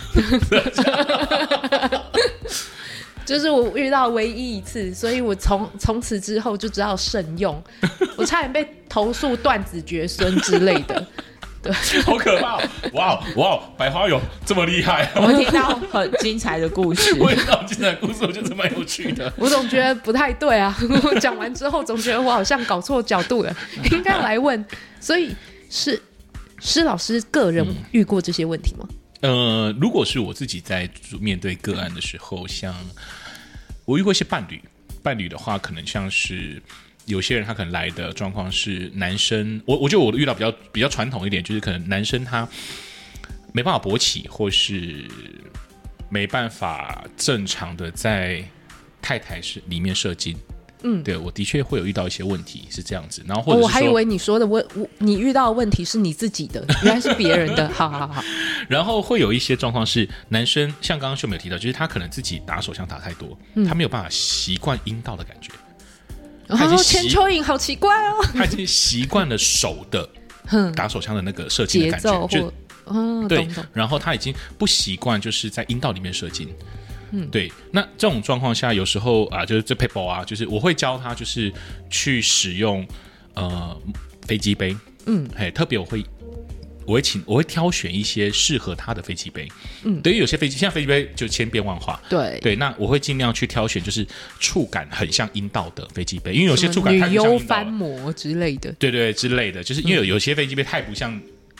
就是我遇到唯一一次，所以我从此之后就知道慎用。我差点被投诉断子绝孙之类的。对， 好可怕！哇，白花油这么厉害！ 我们听到很精彩的故事， 我听到精彩的故事，我觉得蛮有趣的。 我总觉得不太对啊！我讲完之后，总觉得我好像搞错角度了，应该来问。所以施老师个人遇过这些问题吗？ 如果是我自己在面对个案的时候，像我遇过一些伴侣的话，可能像是。有些人他可能来的状况是男生，我觉得我遇到比较传统一点，就是可能男生他没办法勃起，或是没办法正常的在太太里面射精。对，我的确会有遇到一些问题是这样子，然后或者是说我还以为你说的你遇到的问题是你自己的，原来是别人的。好。 然后会有一些状况是男生，像刚刚秀美有提到，就是他可能自己打手枪打太多，他没有办法习惯阴道的感觉。 千蚯蚓好奇怪哦， 他已经习惯了手的打手枪的那个射精的感觉，对，然后他已经不习惯就是在阴道里面射精。对，那这种状况下，有时候就是这 paper 啊，就是我会教他就是去使用飞机杯，特别我会挑选一些适合他的飞机杯，对于有些现在飞机杯就千变万化，对，那我会尽量去挑选就是触感很像阴道的飞机杯，因为有些触感太不像阴道了， 女优翻模之类的， 对之类的，就是因为有些飞机杯太不像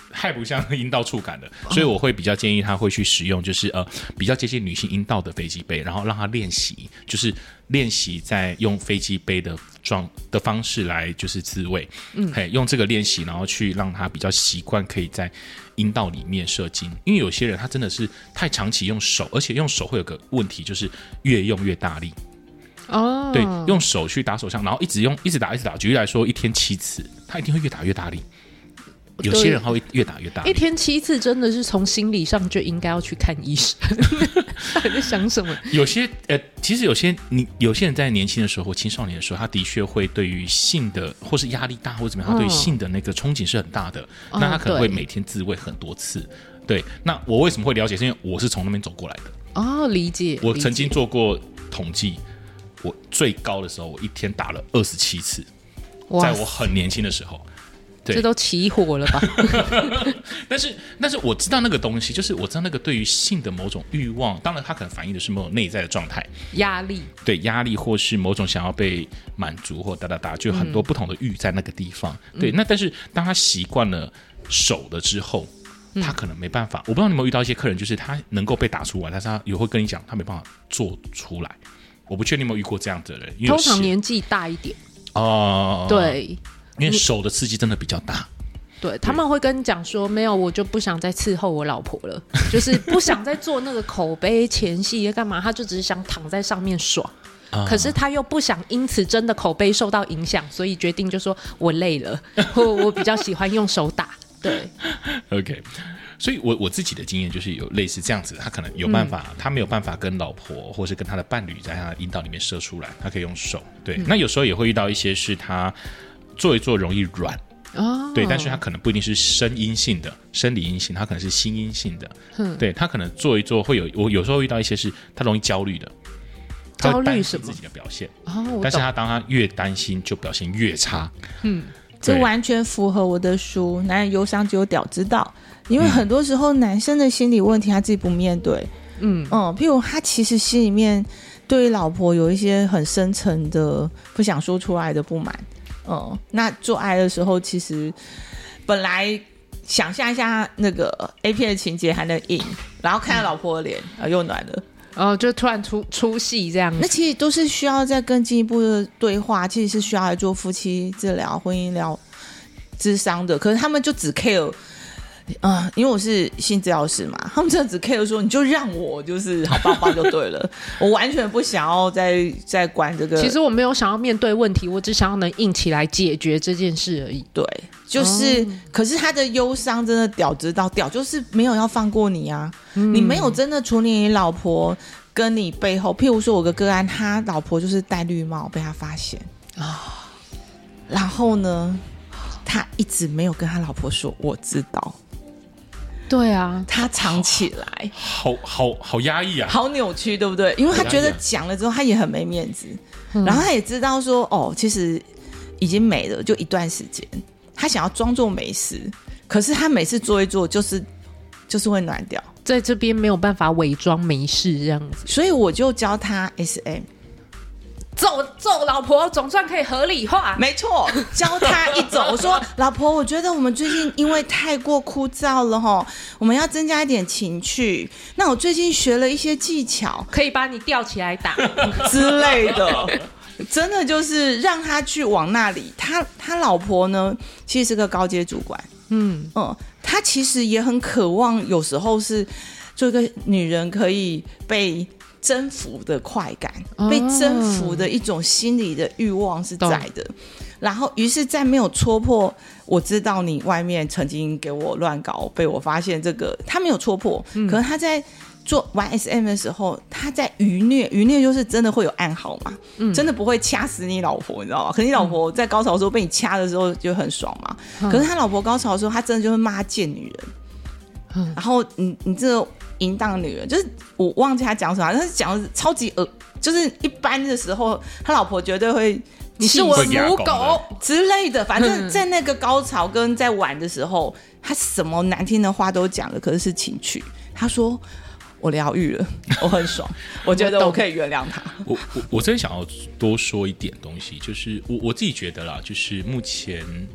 太不像阴道触感的，所以我会比较建议他会去使用就是比较接近女性阴道的飞机杯，然后让他练习，就是练习在用飞机杯的方式来就是自慰，用这个练习，然后去让他比较习惯可以在阴道里面射精。因为有些人他真的是太长期用手，而且用手会有个问题，就是越用越大力。对，用手去打手枪，然后一直打。举例来说，一天7次，他一定会越打越大力。有些人他会越打越大力， 一天7次真的是从心理上就应该要去看医生。他在想什么？ 其实有些人在年轻的时候或青少年的时候，他的确会对于性的或是压力大或者怎么样，他对于性的那个憧憬是很大的。那他可能会每天自慰很多次。对，那我为什么会了解？是因为我是从那边走过来的。理解。我曾经做过统计，我最高的时候，我一天打了27次，在我很年轻的时候。 这都起火了吧？ 但是我知道那个东西，就是我知道那个对于性的某种欲望，当然它可能反映的是某种内在的状态， 压力， 对，压力或是某种想要被满足或就很多不同的欲在那个地方。对，那但是当他习惯了手的之后，他可能没办法。我不知道你有没有遇到一些客人，就是他能够被打出来，但是他也会跟你讲他没办法做出来。我不确定你有没有遇过这样的人，因为通常年纪大一点对。 因为手的刺激真的比较大， 对，他们会跟你讲说，没有，我就不想再伺候我老婆了，就是不想再做那个口碑前戏干嘛，他就只是想躺在上面爽。可是他又不想因此真的口碑受到影响，所以决定就说我累了，或我比较喜欢用手打。对 ，OK。所以我自己的经验就是有类似这样子，他可能有办法，他没有办法跟老婆或是跟他的伴侣在他的阴道里面射出来，他可以用手。对，那有时候也会遇到一些是他做一做容易软，对，但是他可能不一定是生理阴性，他可能是心阴性的。对，他可能做一做会有，我有时候遇到一些是他容易焦虑的，他会担心自己的表现，但是他当他越担心就表现越差。 这完全符合我的书《男人忧伤只有屌知道》，因为很多时候男生的心理问题他自己不面对，譬如他其实心里面对于老婆有一些很深层的不想说出来的不满。那做爱的时候，其实本来想象一下那个 A 片的情节还能硬，然后看到老婆的脸，又暖了， 就突然出戏这样子。 那其实都是需要再更进一步的对话，其实是需要来做夫妻治疗、婚姻疗諮商的。可是他们就只 care。因为我是性治疗师嘛，他们真的只 care 说你就让我就是好棒棒就对了，我完全不想要再管这个。 其实我没有想要面对问题，我只想要能硬起来解决这件事而已。 对，就是可是他的忧伤真的屌知道，屌就是没有要放过你啊，你没有真的处理你老婆跟你背后，譬如说我个个案，他老婆就是戴绿帽被他发现然后呢他一直没有跟他老婆说我知道。 对啊， 他藏起来， 好压抑啊， 好扭曲，对不对？因为他觉得讲了之后，他也很没面子，然后他也知道说，其实已经没了，就一段时间，他想要装作没事，可是他每次做一做，就是会暖掉， 在这边没有办法伪装没事这样子， 所以我就教他 SM。 揍老婆总算可以合理化， 没错，教他一种。我说老婆，我觉得我们最近因为太过枯燥了齁，我们要增加一点情趣。那我最近学了一些技巧， 可以把你吊起来打之类的，真的就是让他去往那里。他老婆呢，其实是个高阶主管，他其实也很渴望，有时候是做一个女人可以被征服的快感，被征服的一种心理的欲望是在的。然后于是在没有戳破我知道你外面曾经给我乱搞被我发现这个，他没有戳破，可是他在玩 SM 的时候，他在愚虐就是真的会有暗号嘛，真的不会掐死你老婆，你知道吗？可是你老婆在高潮的时候被你掐的时候就很爽嘛，可是他老婆高潮的时候他真的就会骂他贱女人，然后你这个淫荡女人，就是我忘记他讲什么，但是讲的超级就是一般的时候他老婆绝对会你是我的母狗之类的，反正在那个高潮跟在玩的时候，他什么难听的话都讲了，可是情趣。他说我疗愈了，我很爽，我觉得我可以原谅他。 我真的想要多说一点东西，就是我自己觉得啦，就是目前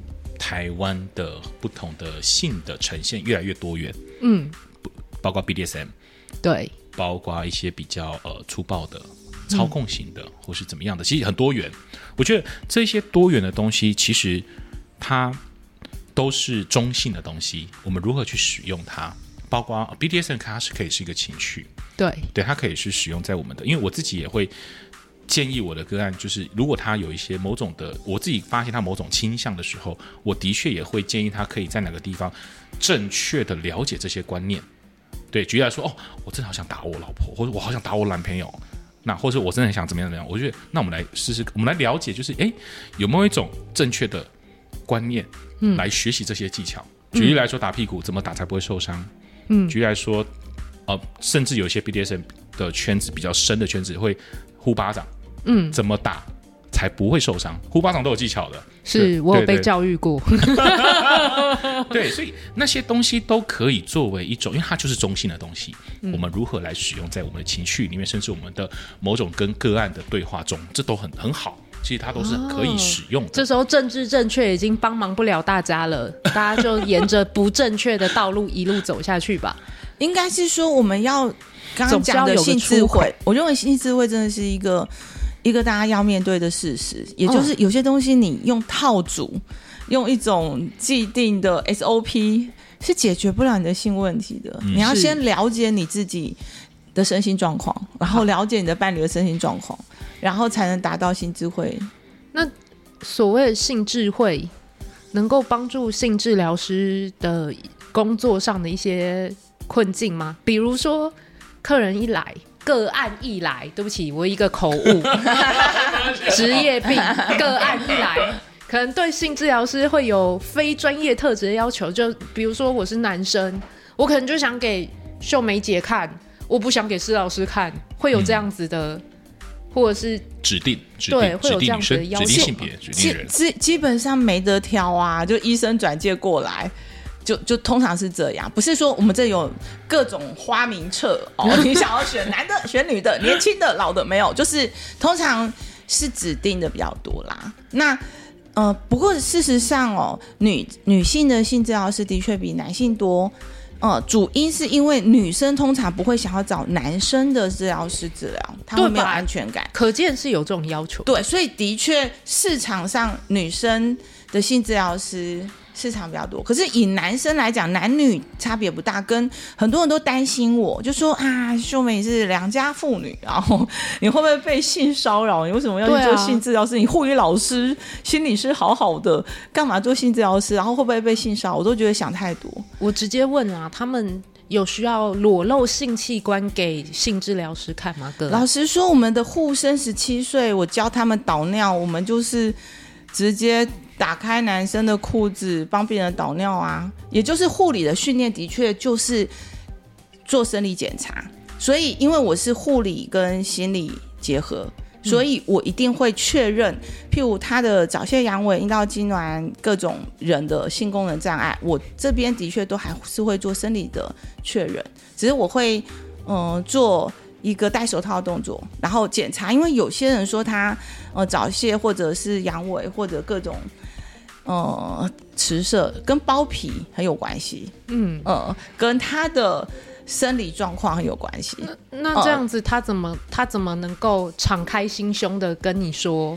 台湾的不同的性的呈现越来越多元，包括 BDSM， 对， 包括一些比较粗暴的操控型的，或是怎么样的，其实很多元。我觉得这些多元的东西，其实它都是中性的东西，我们如何去使用它？包括 BDSM， 它是可以是一个情趣，对，它可以是使用在我们的，因为我自己也会建议我的个案，就是如果他有一些某种的，我自己发现他某种倾向的时候，我的确也会建议他可以在哪个地方正确的了解这些观念。对，举例来说，我真的好想打我老婆，或者我好想打我男朋友，那或者我真的很想怎么样怎么样，我觉得那我们来试试，我们来了解，就是有没有一种正确的观念来学习这些技巧。举例来说，打屁股怎么打才不会受伤？举例来说，甚至有一些 BDSM 的圈子比较深的圈子会呼巴掌，怎么打才不会受伤？呼巴掌都有技巧的， 是我有被教育过。 对，所以那些东西都可以作为一种，因为它就是中性的东西，我们如何来使用在我们的情绪里面，甚至我们的某种跟个案的对话中，这都很好。其实它都是可以使用的。 这时候政治正确已经帮忙不了大家了，大家就沿着不正确的道路一路走下去吧。 应该是说我们要刚刚讲的性智慧，我认为性智慧真的是一个大家要面对的事实，也就是有些东西你用套组，用一种既定的 SOP 是解决不了你的性问题的。你要先了解你自己的身心状况，然后了解你的伴侣的身心状况，然后才能达到性智慧。 那所谓的性智慧能够帮助性治疗师的工作上的一些困境吗？比如说客人一来，个案一来，对不起，我一个口误，职业病，个案一来，可能对性治疗师会有非专业特质的要求，就比如说我是男生，我可能就想给秀梅姐看，我不想给施老师看，会有这样子的，或者是指定对，会有这样子的要求， 指定性别，指定人， 基本上没得挑啊，就医生转介过来。就通常是这样，不是说我们这有各种花名册你想要选男的、选女的、年轻的、老的，没有，就是通常是指定的比较多啦。那不过事实上女性的性治疗师的确比男性多。主因是因为女生通常不会想要找男生的治疗师治疗，他会没有安全感。 可见是有这种要求。 对，所以的确市场上女生的性治疗师市场比较多，可是以男生来讲，男女差别不大，跟很多人都担心我，就说啊，秀梅是良家妇女，然后你会不会被性骚扰？你为什么要去做性治疗师？你护理老师、心理师好好的，干嘛做性治疗师？然后会不会被性骚扰？我都觉得想太多。 我直接问啊，他们有需要裸露性器官给性治疗师看吗？哥， 老实说，我们的护生17岁，我教他们导尿，我们就是直接打开男生的裤子帮病人导尿啊，也就是护理的训练的确就是做生理检查，所以因为我是护理跟心理结合，所以我一定会确认，譬如他的早泄、阳痿、阴道痉挛各种人的性功能障碍，我这边的确都还是会做生理的确认，只是我会做一个戴手套的动作，然后检查，因为有些人说他早泄或者是阳痿或者各种迟射跟包皮很有关系，跟他的生理状况很有关系。 那这样子他怎么能够敞开心胸的跟你说，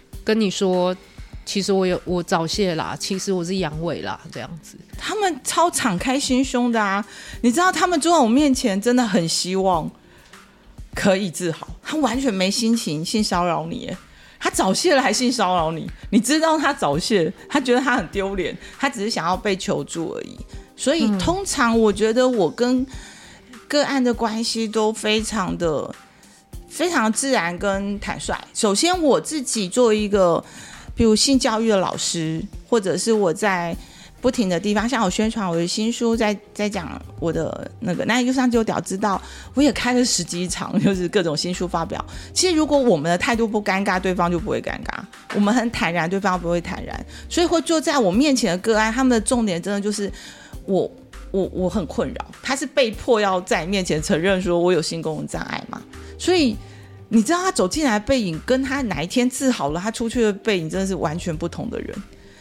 其实我早泄啦，其实我是阳痿啦，这样子。 他们超敞开心胸的啊！你知道他们坐在我面前，真的很希望可以治好，他完全没心情性骚扰你耶，他早泄了还性骚扰你，你知道他早泄，他觉得他很丢脸，他只是想要被求助而已。所以通常我觉得我跟个案的关系都非常自然跟坦率。首先我自己作为一个比如性教育的老师，或者是我在不停的地方，像我宣传我的新书，在讲我的那个男人就上就屌知道，我也开了10几场，就是各种新书发表。其实如果我们的态度不尴尬，对方就不会尴尬；我们很坦然，对方不会坦然。所以会坐在我面前的个案，他们的重点真的就是我很困扰，他是被迫要在你面前承认说我有性功能障碍嘛。所以你知道他走进来的背影，跟他哪一天治好了他出去的背影，真的是完全不同的人。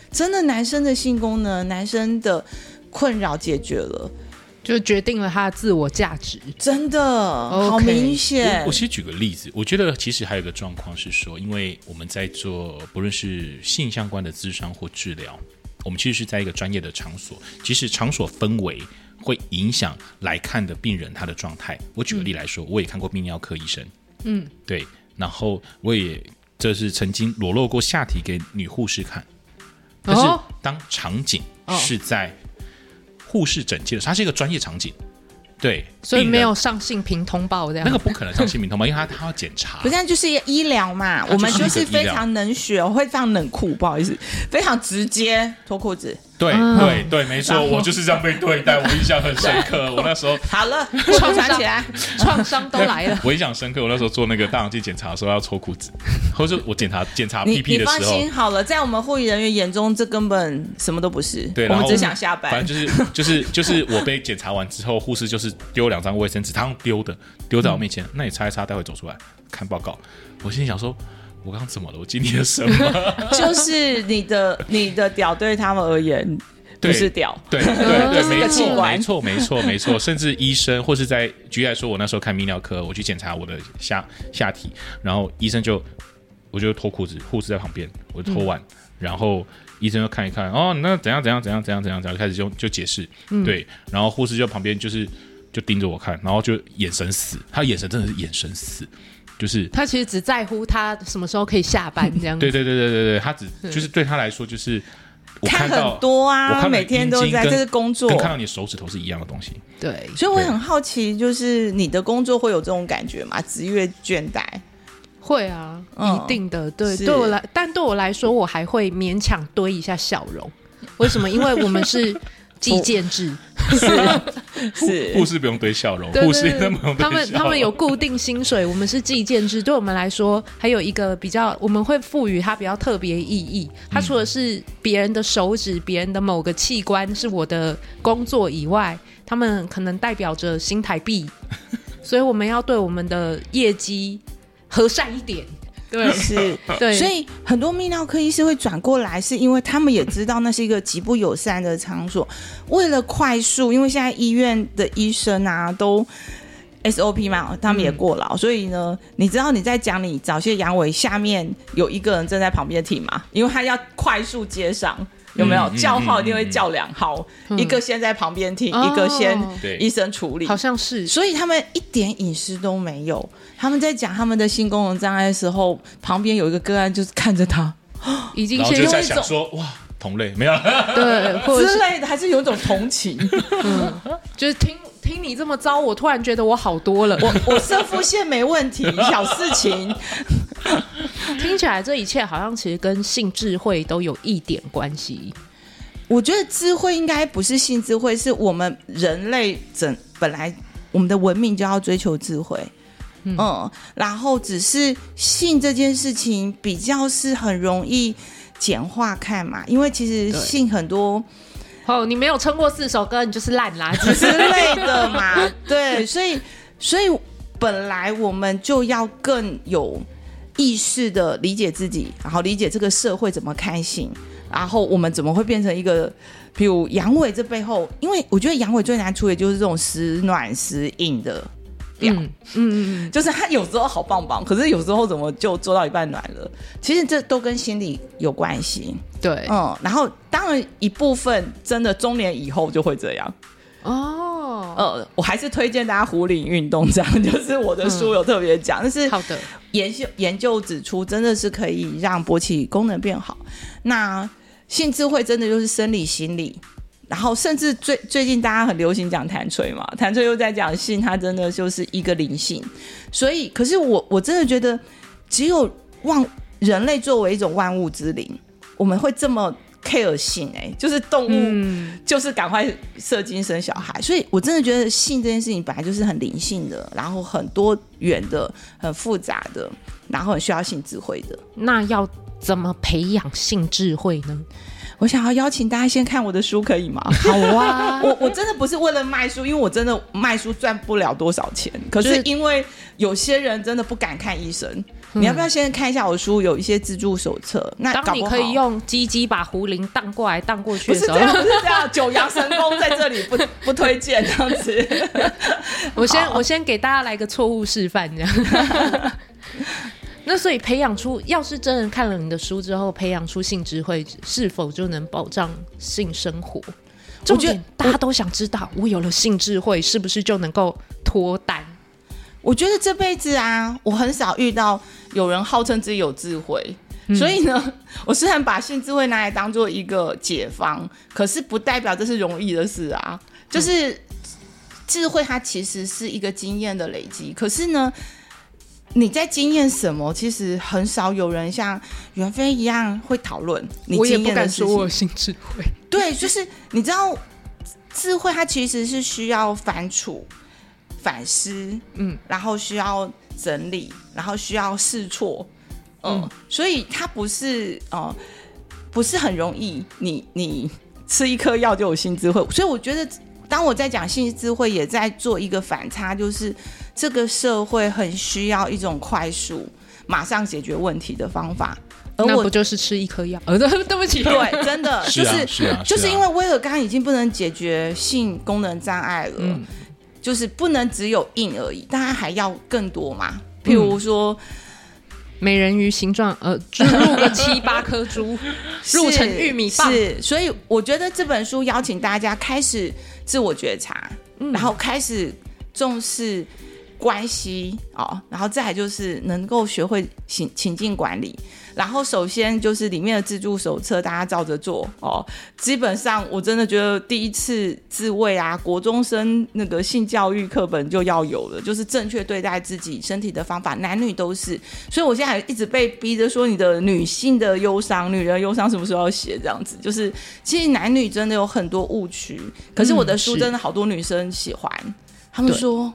真的男生的性功能、男生的困扰解决了， 就决定了他的自我价值。 真的好明显。 我其实举个例子，我觉得其实还有一个状况是说，因为我们在做不论是性相关的咨商或治疗，我们其实是在一个专业的场所，其实场所氛围会影响来看的病人他的状态。我举个例来说，我也看过泌尿科医生，对，然后我也这是曾经裸露过下体给女护士看，但是当场景是在护士诊间的时候，它是一个专业场景，对， 所以没有上性平通报这样。 那个不可能上性平通报，因为他要检查。 不是，就是医疗嘛，我们就是非常冷血，会放冷裤，不好意思，非常直接，脱裤子。 对，没错，我就是这样被对待，我印象很深刻。我那时候好了，创伤起来， 创伤都来了。 我印象深刻，我那时候做那个大肠镜检查的时候要脱裤子，或者我检查屁屁的时候， 你放心好了，在我们护理人员眼中，这根本什么都不是。 对， 我们只想下班。 反正就是我被检查完之后，护士就是丢2张卫生纸，他用丢在我面前，那你擦一擦，待会走出来看报告。我心里想说，我刚怎么了？我经历了什么？ 就是你的屌对他们而言不是屌， 对，没错。甚至医生或是在举例来说，我那时候看泌尿科，我去检查我的下体，然后医生我就脱裤子，护士在旁边，我脱完，然后医生就看一看，哦，那怎样，就开始就解释，对，然后护士就旁边就盯着我看，然后就眼神死，他眼神真的是眼神死。就是他其实只在乎他什么时候可以下班这样子。 对，他就是对他来说就是我看很多啊，每天都在，这是工作， 跟看到你手指头是一样的东西。 对， 所以我很好奇，就是你的工作会有这种感觉吗？职业倦怠？ 会啊，一定的。对我来说，我还会勉强堆一下笑容。为什么？因为我们是计件制。 是护士不用堆笑容，护士不用堆笑容， 他们有固定薪水，我们是计件制。对我们来说，还有一个比较，我们会赋予它比较特别意义。它除了是别人的手指、别人的某个器官是我的工作以外，他们可能代表着新台币，所以我们要对我们的业绩和善一点。对， 是， 对， 所以很多泌尿科医师会转过来，是因为他们也知道那是一个极不友善的场所。为了快速，因为现在医院的医生啊都 SOP 嘛，他们也过劳，所以呢，你知道你在讲你早泄阳痿，下面有一个人正在旁边听嘛，因为他要快速接上。有没有叫号一定会叫2号，一个先在旁边听，一个先医生处理， 好像是。 所以他们一点隐私都没有。他们在讲他们的性功能障碍的时候，旁边有一个个案就是看着他， 已经先用一种说哇同类没有对或者之类的，还是有一种同情， 就是听你这么糟，我突然觉得我好多了。 我射腹线没问题，小事情。 听起来这一切好像其实跟性智慧都有一点关系。 我觉得智慧应该不是性智慧，是我们人类本来我们的文明就要追求智慧。然后只是性这件事情比较是很容易简化看嘛，因为其实性很多。 你没有撑过4首歌，你就是烂垃圾之类的嘛。对，所以本来我们就要更有意识的理解自己，然后理解这个社会怎么看性，然后我们怎么会变成一个，比如阳痿这背后，因为我觉得阳痿最难处理就是这种时暖时硬的屌，就是他有时候好棒棒，可是有时候怎么就做到一半暖了？其实这都跟心理有关系。 对， 然后当然一部分真的中年以后就会这样。我还是推荐大家壶铃运动，这样就是我的书有特别讲，但是好的研究指出真的是可以让勃起功能变好。那性智慧真的就是生理心理，然后甚至最近大家很流行讲弹吹嘛，弹吹又在讲性，它真的就是一个灵性。所以可是我真的觉得只有人类作为一种万物之灵，我们会这么care 性，就是动物就是赶快射精生小孩，所以我真的觉得性这件事情本来就是很灵性的，然后很多元的，很复杂的，然后很需要性智慧的。 那要怎么培养性智慧呢？ 我想要邀请大家先看我的书，可以吗？ 好啊， 我真的不是为了卖书，因为我真的卖书赚不了多少钱。可是因为有些人真的不敢看医生，你要不要先看一下我书？有一些自助手册。那当你可以用鸡鸡把胡铃荡过来荡过去的时候， 不是这样，九阳神功在这里不推荐这样子。 我先给大家来个错误示范，这样。那所以培养出，要是真人看了你的书之后，培养出性智慧，是否就能保障性生活？重点大家都想知道，我有了性智慧，是不是就能够脱单？ 我觉得这辈子啊，我很少遇到有人号称自己有智慧，所以呢，我虽然把性智慧拿来当做一个解方，可是不代表这是容易的事啊。就是智慧它其实是一个经验的累积，可是呢，你在经验什么？其实很少有人像袁飞一样会讨论你经验的事情。 我也不敢说我有性智慧。 对，就是你知道，智慧它其实是需要反刍、反思，然后需要整理，然后需要试错，所以它不是很容易，你吃一颗药就有性智慧。所以我觉得，当我在讲性智慧，也在做一个反差，就是这个社会很需要一种快速、马上解决问题的方法。而那不就是吃一颗药？对不起， 对，真的就是因为威尔刚已经不能解决性功能障碍了，就是不能只有硬而已，当然还要更多嘛。譬如说， 美人鱼形状，入个7、8颗珠，入成玉米棒。 是，所以我觉得这本书邀请大家开始自我觉察，然后开始重视关系然后再来就是能够学会情境管理。然后首先就是里面的自助手册，大家照着做基本上我真的觉得第一次自慰啊，国中生那个性教育课本就要有了，就是正确对待自己身体的方法，男女都是。所以我现在一直被逼着说，你的女性的忧伤、女人的忧伤什么时候要写这样子？就是其实男女真的有很多误区，可是我的书真的好多女生喜欢，他们说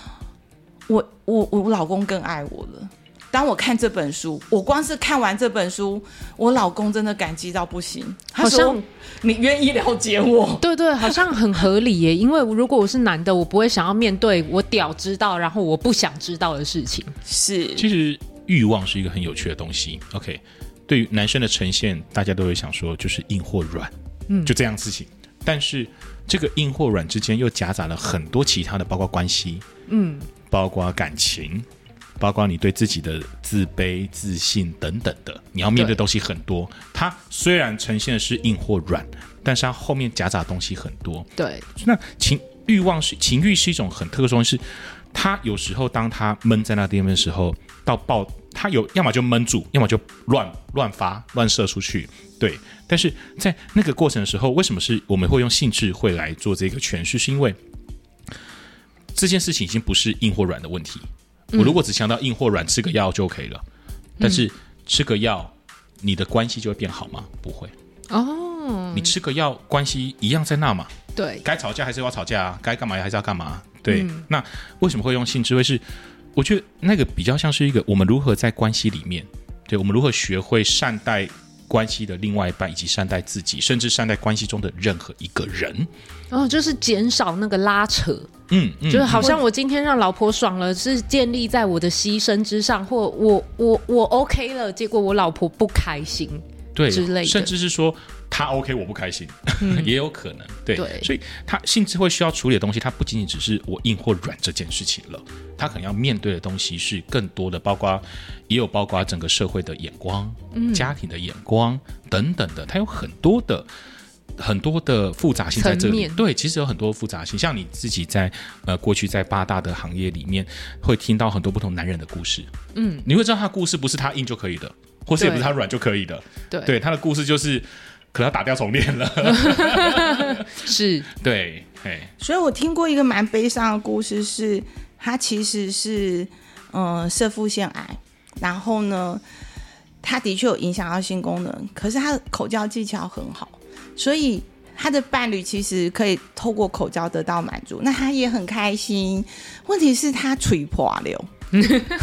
我老公更爱我了。当我看这本书，我光是看完这本书，我老公真的感激到不行。他说：“你愿意了解我。” 对对，好像很合理耶。因为如果我是男的，我不会想要面对我屌知道，然后我不想知道的事情。 是， 其实欲望是一个很有趣的东西。OK， 对于男生的呈现，大家都会想说就是硬或软，就这样事情。但是这个硬或软之间又夹杂了很多其他的，包括关系，包括感情。包括你对自己的自卑、自信等等的，你要面对的东西很多。它虽然呈现的是硬或软，但是它后面夹杂的东西很多。 对， 那情欲是一种很特殊的东西，它有时候当它闷在那地方的时候，到爆，它要么就闷住，要么就乱发、乱射出去。对，但是在那个过程的时候，为什么是我们会用性智慧来做这个诠释？是因为这件事情已经不是硬或软的问题。我如果只强调硬或软，吃个药就 OK 了，但是吃个药，你的关系就会变好吗？不会。你吃个药，关系一样在那嘛？ 对， 该吵架还是要吵架啊，该干嘛还是要干嘛？对，那为什么会用性智慧？是我觉得那个比较像是一个我们如何在关系里面，对我们如何学会善待关系的另外一半，以及善待自己，甚至善待关系中的任何一个人。 就是减少那个拉扯。就是好像我今天让老婆爽了，是建立在我的牺牲之上，或我 OK 了，结果我老婆不开心，对之类的， 甚至是说他 OK 我不开心，也有可能。对，所以他性智慧需要处理的东西，它不仅仅只是我硬或软这件事情了，他可能要面对的东西是更多的，也有包括整个社会的眼光、家庭的眼光等等的，它有很多的复杂性在这里。对，其实有很多复杂性。像你自己在过去在8大的行业里面，会听到很多不同男人的故事。你会知道他的故事不是他硬就可以的，或是也不是他软就可以的。对，他的故事就是可能要打掉重练了。 是， 对。 所以我听过一个蛮悲伤的故事，是他其实是射腹腺癌，然后呢，他的确有影响到性功能，可是他的口交技巧很好。所以他的伴侣其实可以透过口交得到满足，那他也很开心。问题是他嘴破了，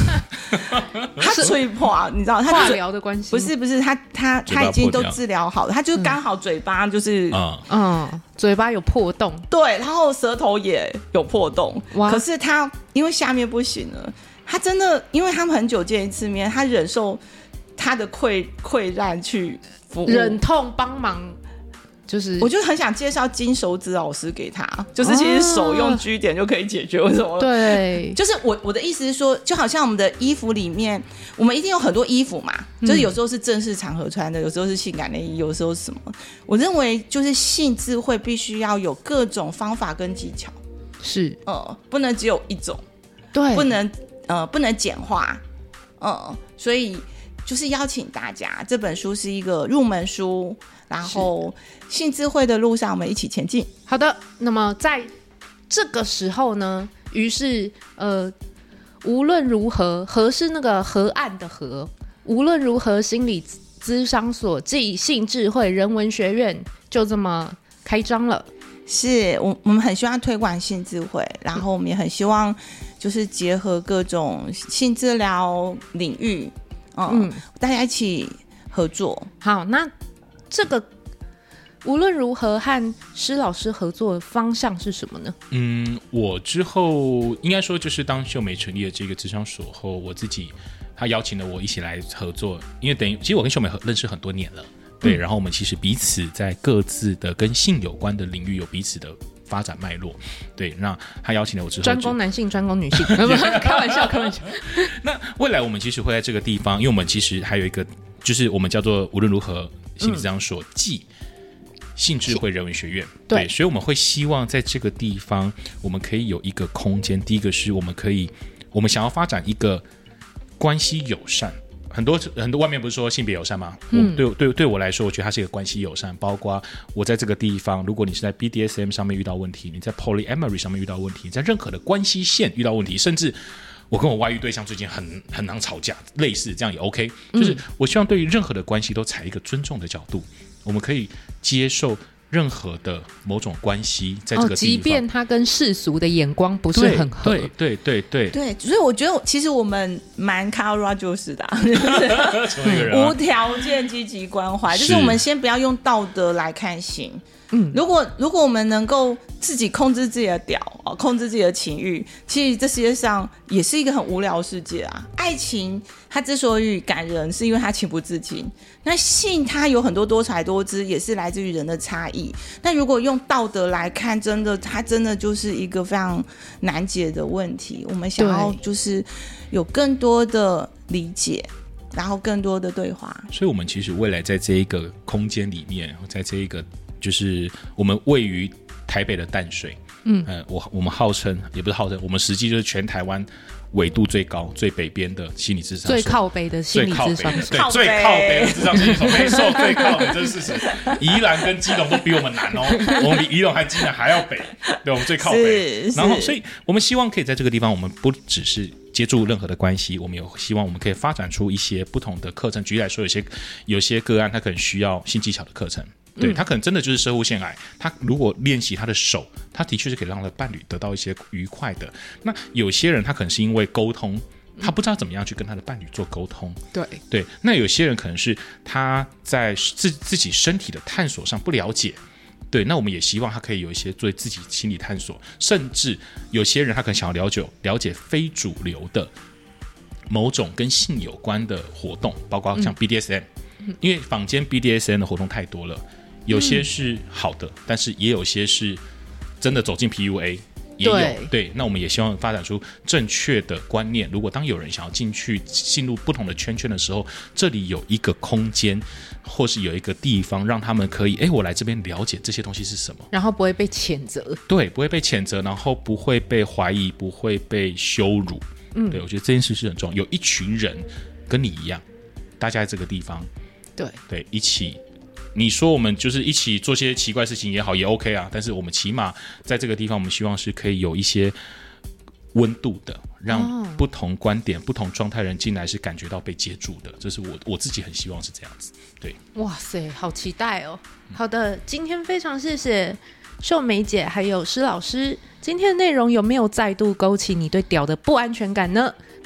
他嘴破，你知道他化疗的关系？ 不是他已经都治疗好了，他就是刚好嘴巴就是嘴巴有破洞， 对，然后舌头也有破洞， 哇！ 可是他因为下面不行了，他真的因为他们很久见一次面，他忍受他的溃烂去服务， 忍痛帮忙。就是我就很想介绍金手指老师给他，就是其实手用G点就可以解决。为什么？ 对， 就是我的意思是说，就好像我们的衣服里面，我们一定有很多衣服嘛，就是有时候是正式场合穿的，有时候是性感内衣，有时候是什么。我认为就是性智慧必须要有各种方法跟技巧， 是不能只有一种， 对， 不能简化，所以就是邀请大家，这本书是一个入门书。然后性智慧的路上我们一起前进。 好的，那么在这个时候呢，于是无论如何，河是那个河岸的河，无论如何心理咨商所暨性智慧人文学院就这么开张了。 是我们很希望推广性智慧，然后我们也很希望就是结合各种性治疗领域，大家一起合作。 好，那这个无论如何和施老师合作的方向是什么呢？ 我之后应该说就是当秀美成立了这个咨商所后，我自己他邀请了我一起来合作，因为等于其实我跟秀美认识很多年了，对，然后我们其实彼此在各自的跟性有关的领域有彼此的发展脉络，对，那他邀请了我之后， 专攻男性，专攻女性，开玩笑。 那未来我们其实会在这个地方，因为我们其实还有一个，就是我们叫做无论如何心理咨商所暨性智慧人文学院，对，所以我们会希望在这个地方，我们可以有一个空间。第一个是我们想要发展一个关系友善。很多外面不是说性别友善吗？对我来说，我觉得它是一个关系友善，包括我在这个地方，如果你是在 BDSM 上面遇到问题，你在 Polyamory 上面遇到问题，你在任何的关系线遇到问题，甚至我跟我外遇对象最近很难吵架，类似这样也 OK。就是我希望对于任何的关系都采一个尊重的角度，我们可以接受任何的某种关系在这个地方， 即便它跟世俗的眼光不是很合。 对， 所以我觉得其实我们蛮 Carl Rogers 的、无条件积极关怀，就是我们先不要用道德来看性。如果我们能够自己控制自己的屌，控制自己的情欲，其实这世界上也是一个很无聊的世界啊。爱情它之所以感人，是因为它情不自禁。那性它有很多多彩多姿，也是来自于人的差异。那如果用道德来看，它真的就是一个非常难解的问题。我们想要就是有更多的理解，然后更多的对话。 所以我们其实未来在这一个空间里面，在这一个就是我们位于台北的淡水，我们号称也不是号称，我们实际就是全台湾纬度最高、最北边的心理咨商所， 最靠北的心理咨商所， 对，最靠北的咨商心理所，没错，最靠北，这是事实。宜兰跟基隆都比我们南哦，我们比宜隆还基隆还要北，对，我们最靠北。然后，所以我们希望可以在这个地方，我们不只是接触任何的关系，我们有希望我们可以发展出一些不同的课程。举例来说，有些个案他可能需要性技巧的课程。对，他可能真的就是射护腺癌，他如果练习他的手，他的确是可以让他的伴侣得到一些愉快的。那有些人他可能是因为沟通，他不知道怎么样去跟他的伴侣做沟通。对，那有些人可能是他在自己身体的探索上不了解。对，那我们也希望他可以有一些对自己心理探索，甚至有些人他可能想要了解非主流的某种跟性有关的活动，包括像 BDSM，因为坊间 BDSM 的活动太多了。有些是好的，但是也有些是真的走进 PUA， 也有。对，那我们也希望发展出正确的观念。如果当有人想要进入不同的圈的时候，这里有一个空间，或是有一个地方，让他们可以，我来这边了解这些东西是什么， 然后不会被谴责。 对，不会被谴责，然后不会被怀疑，不会被羞辱。对，我觉得这件事是很重要。有一群人跟你一样，大家在这个地方，对，一起。你说我们就是一起做些奇怪事情也好，也 OK 啊。但是我们起码在这个地方，我们希望是可以有一些温度的，让不同观点、不同状态人进来是感觉到被接住的。这是我自己很希望是这样子。对， 哇塞，好期待哦！好的，今天非常谢谢秀美姐还有施老师。今天的内容有没有再度勾起你对屌的不安全感呢？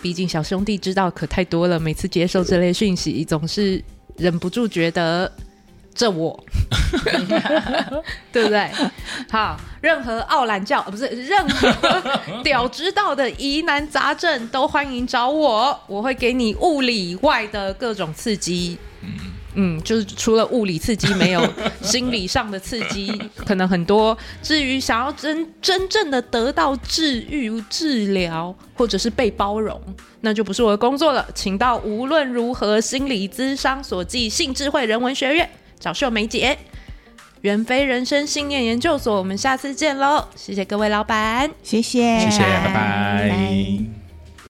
毕竟小兄弟知道可太多了，每次接受这类讯息，总是忍不住觉得这我对不对？好，任何傲懒教不是任何屌知道的疑难杂症都欢迎找我，我会给你物理外的各种刺激。就是除了物理刺激，没有心理上的刺激，可能很多。至于想要真正的得到治愈、治疗，或者是被包容，那就不是我的工作了。请到无论如何心理咨商所暨性智慧人文学院找秀梅姐。袁非人生信念研究所，我们下次见喽！谢谢各位老板， 谢谢， 拜拜。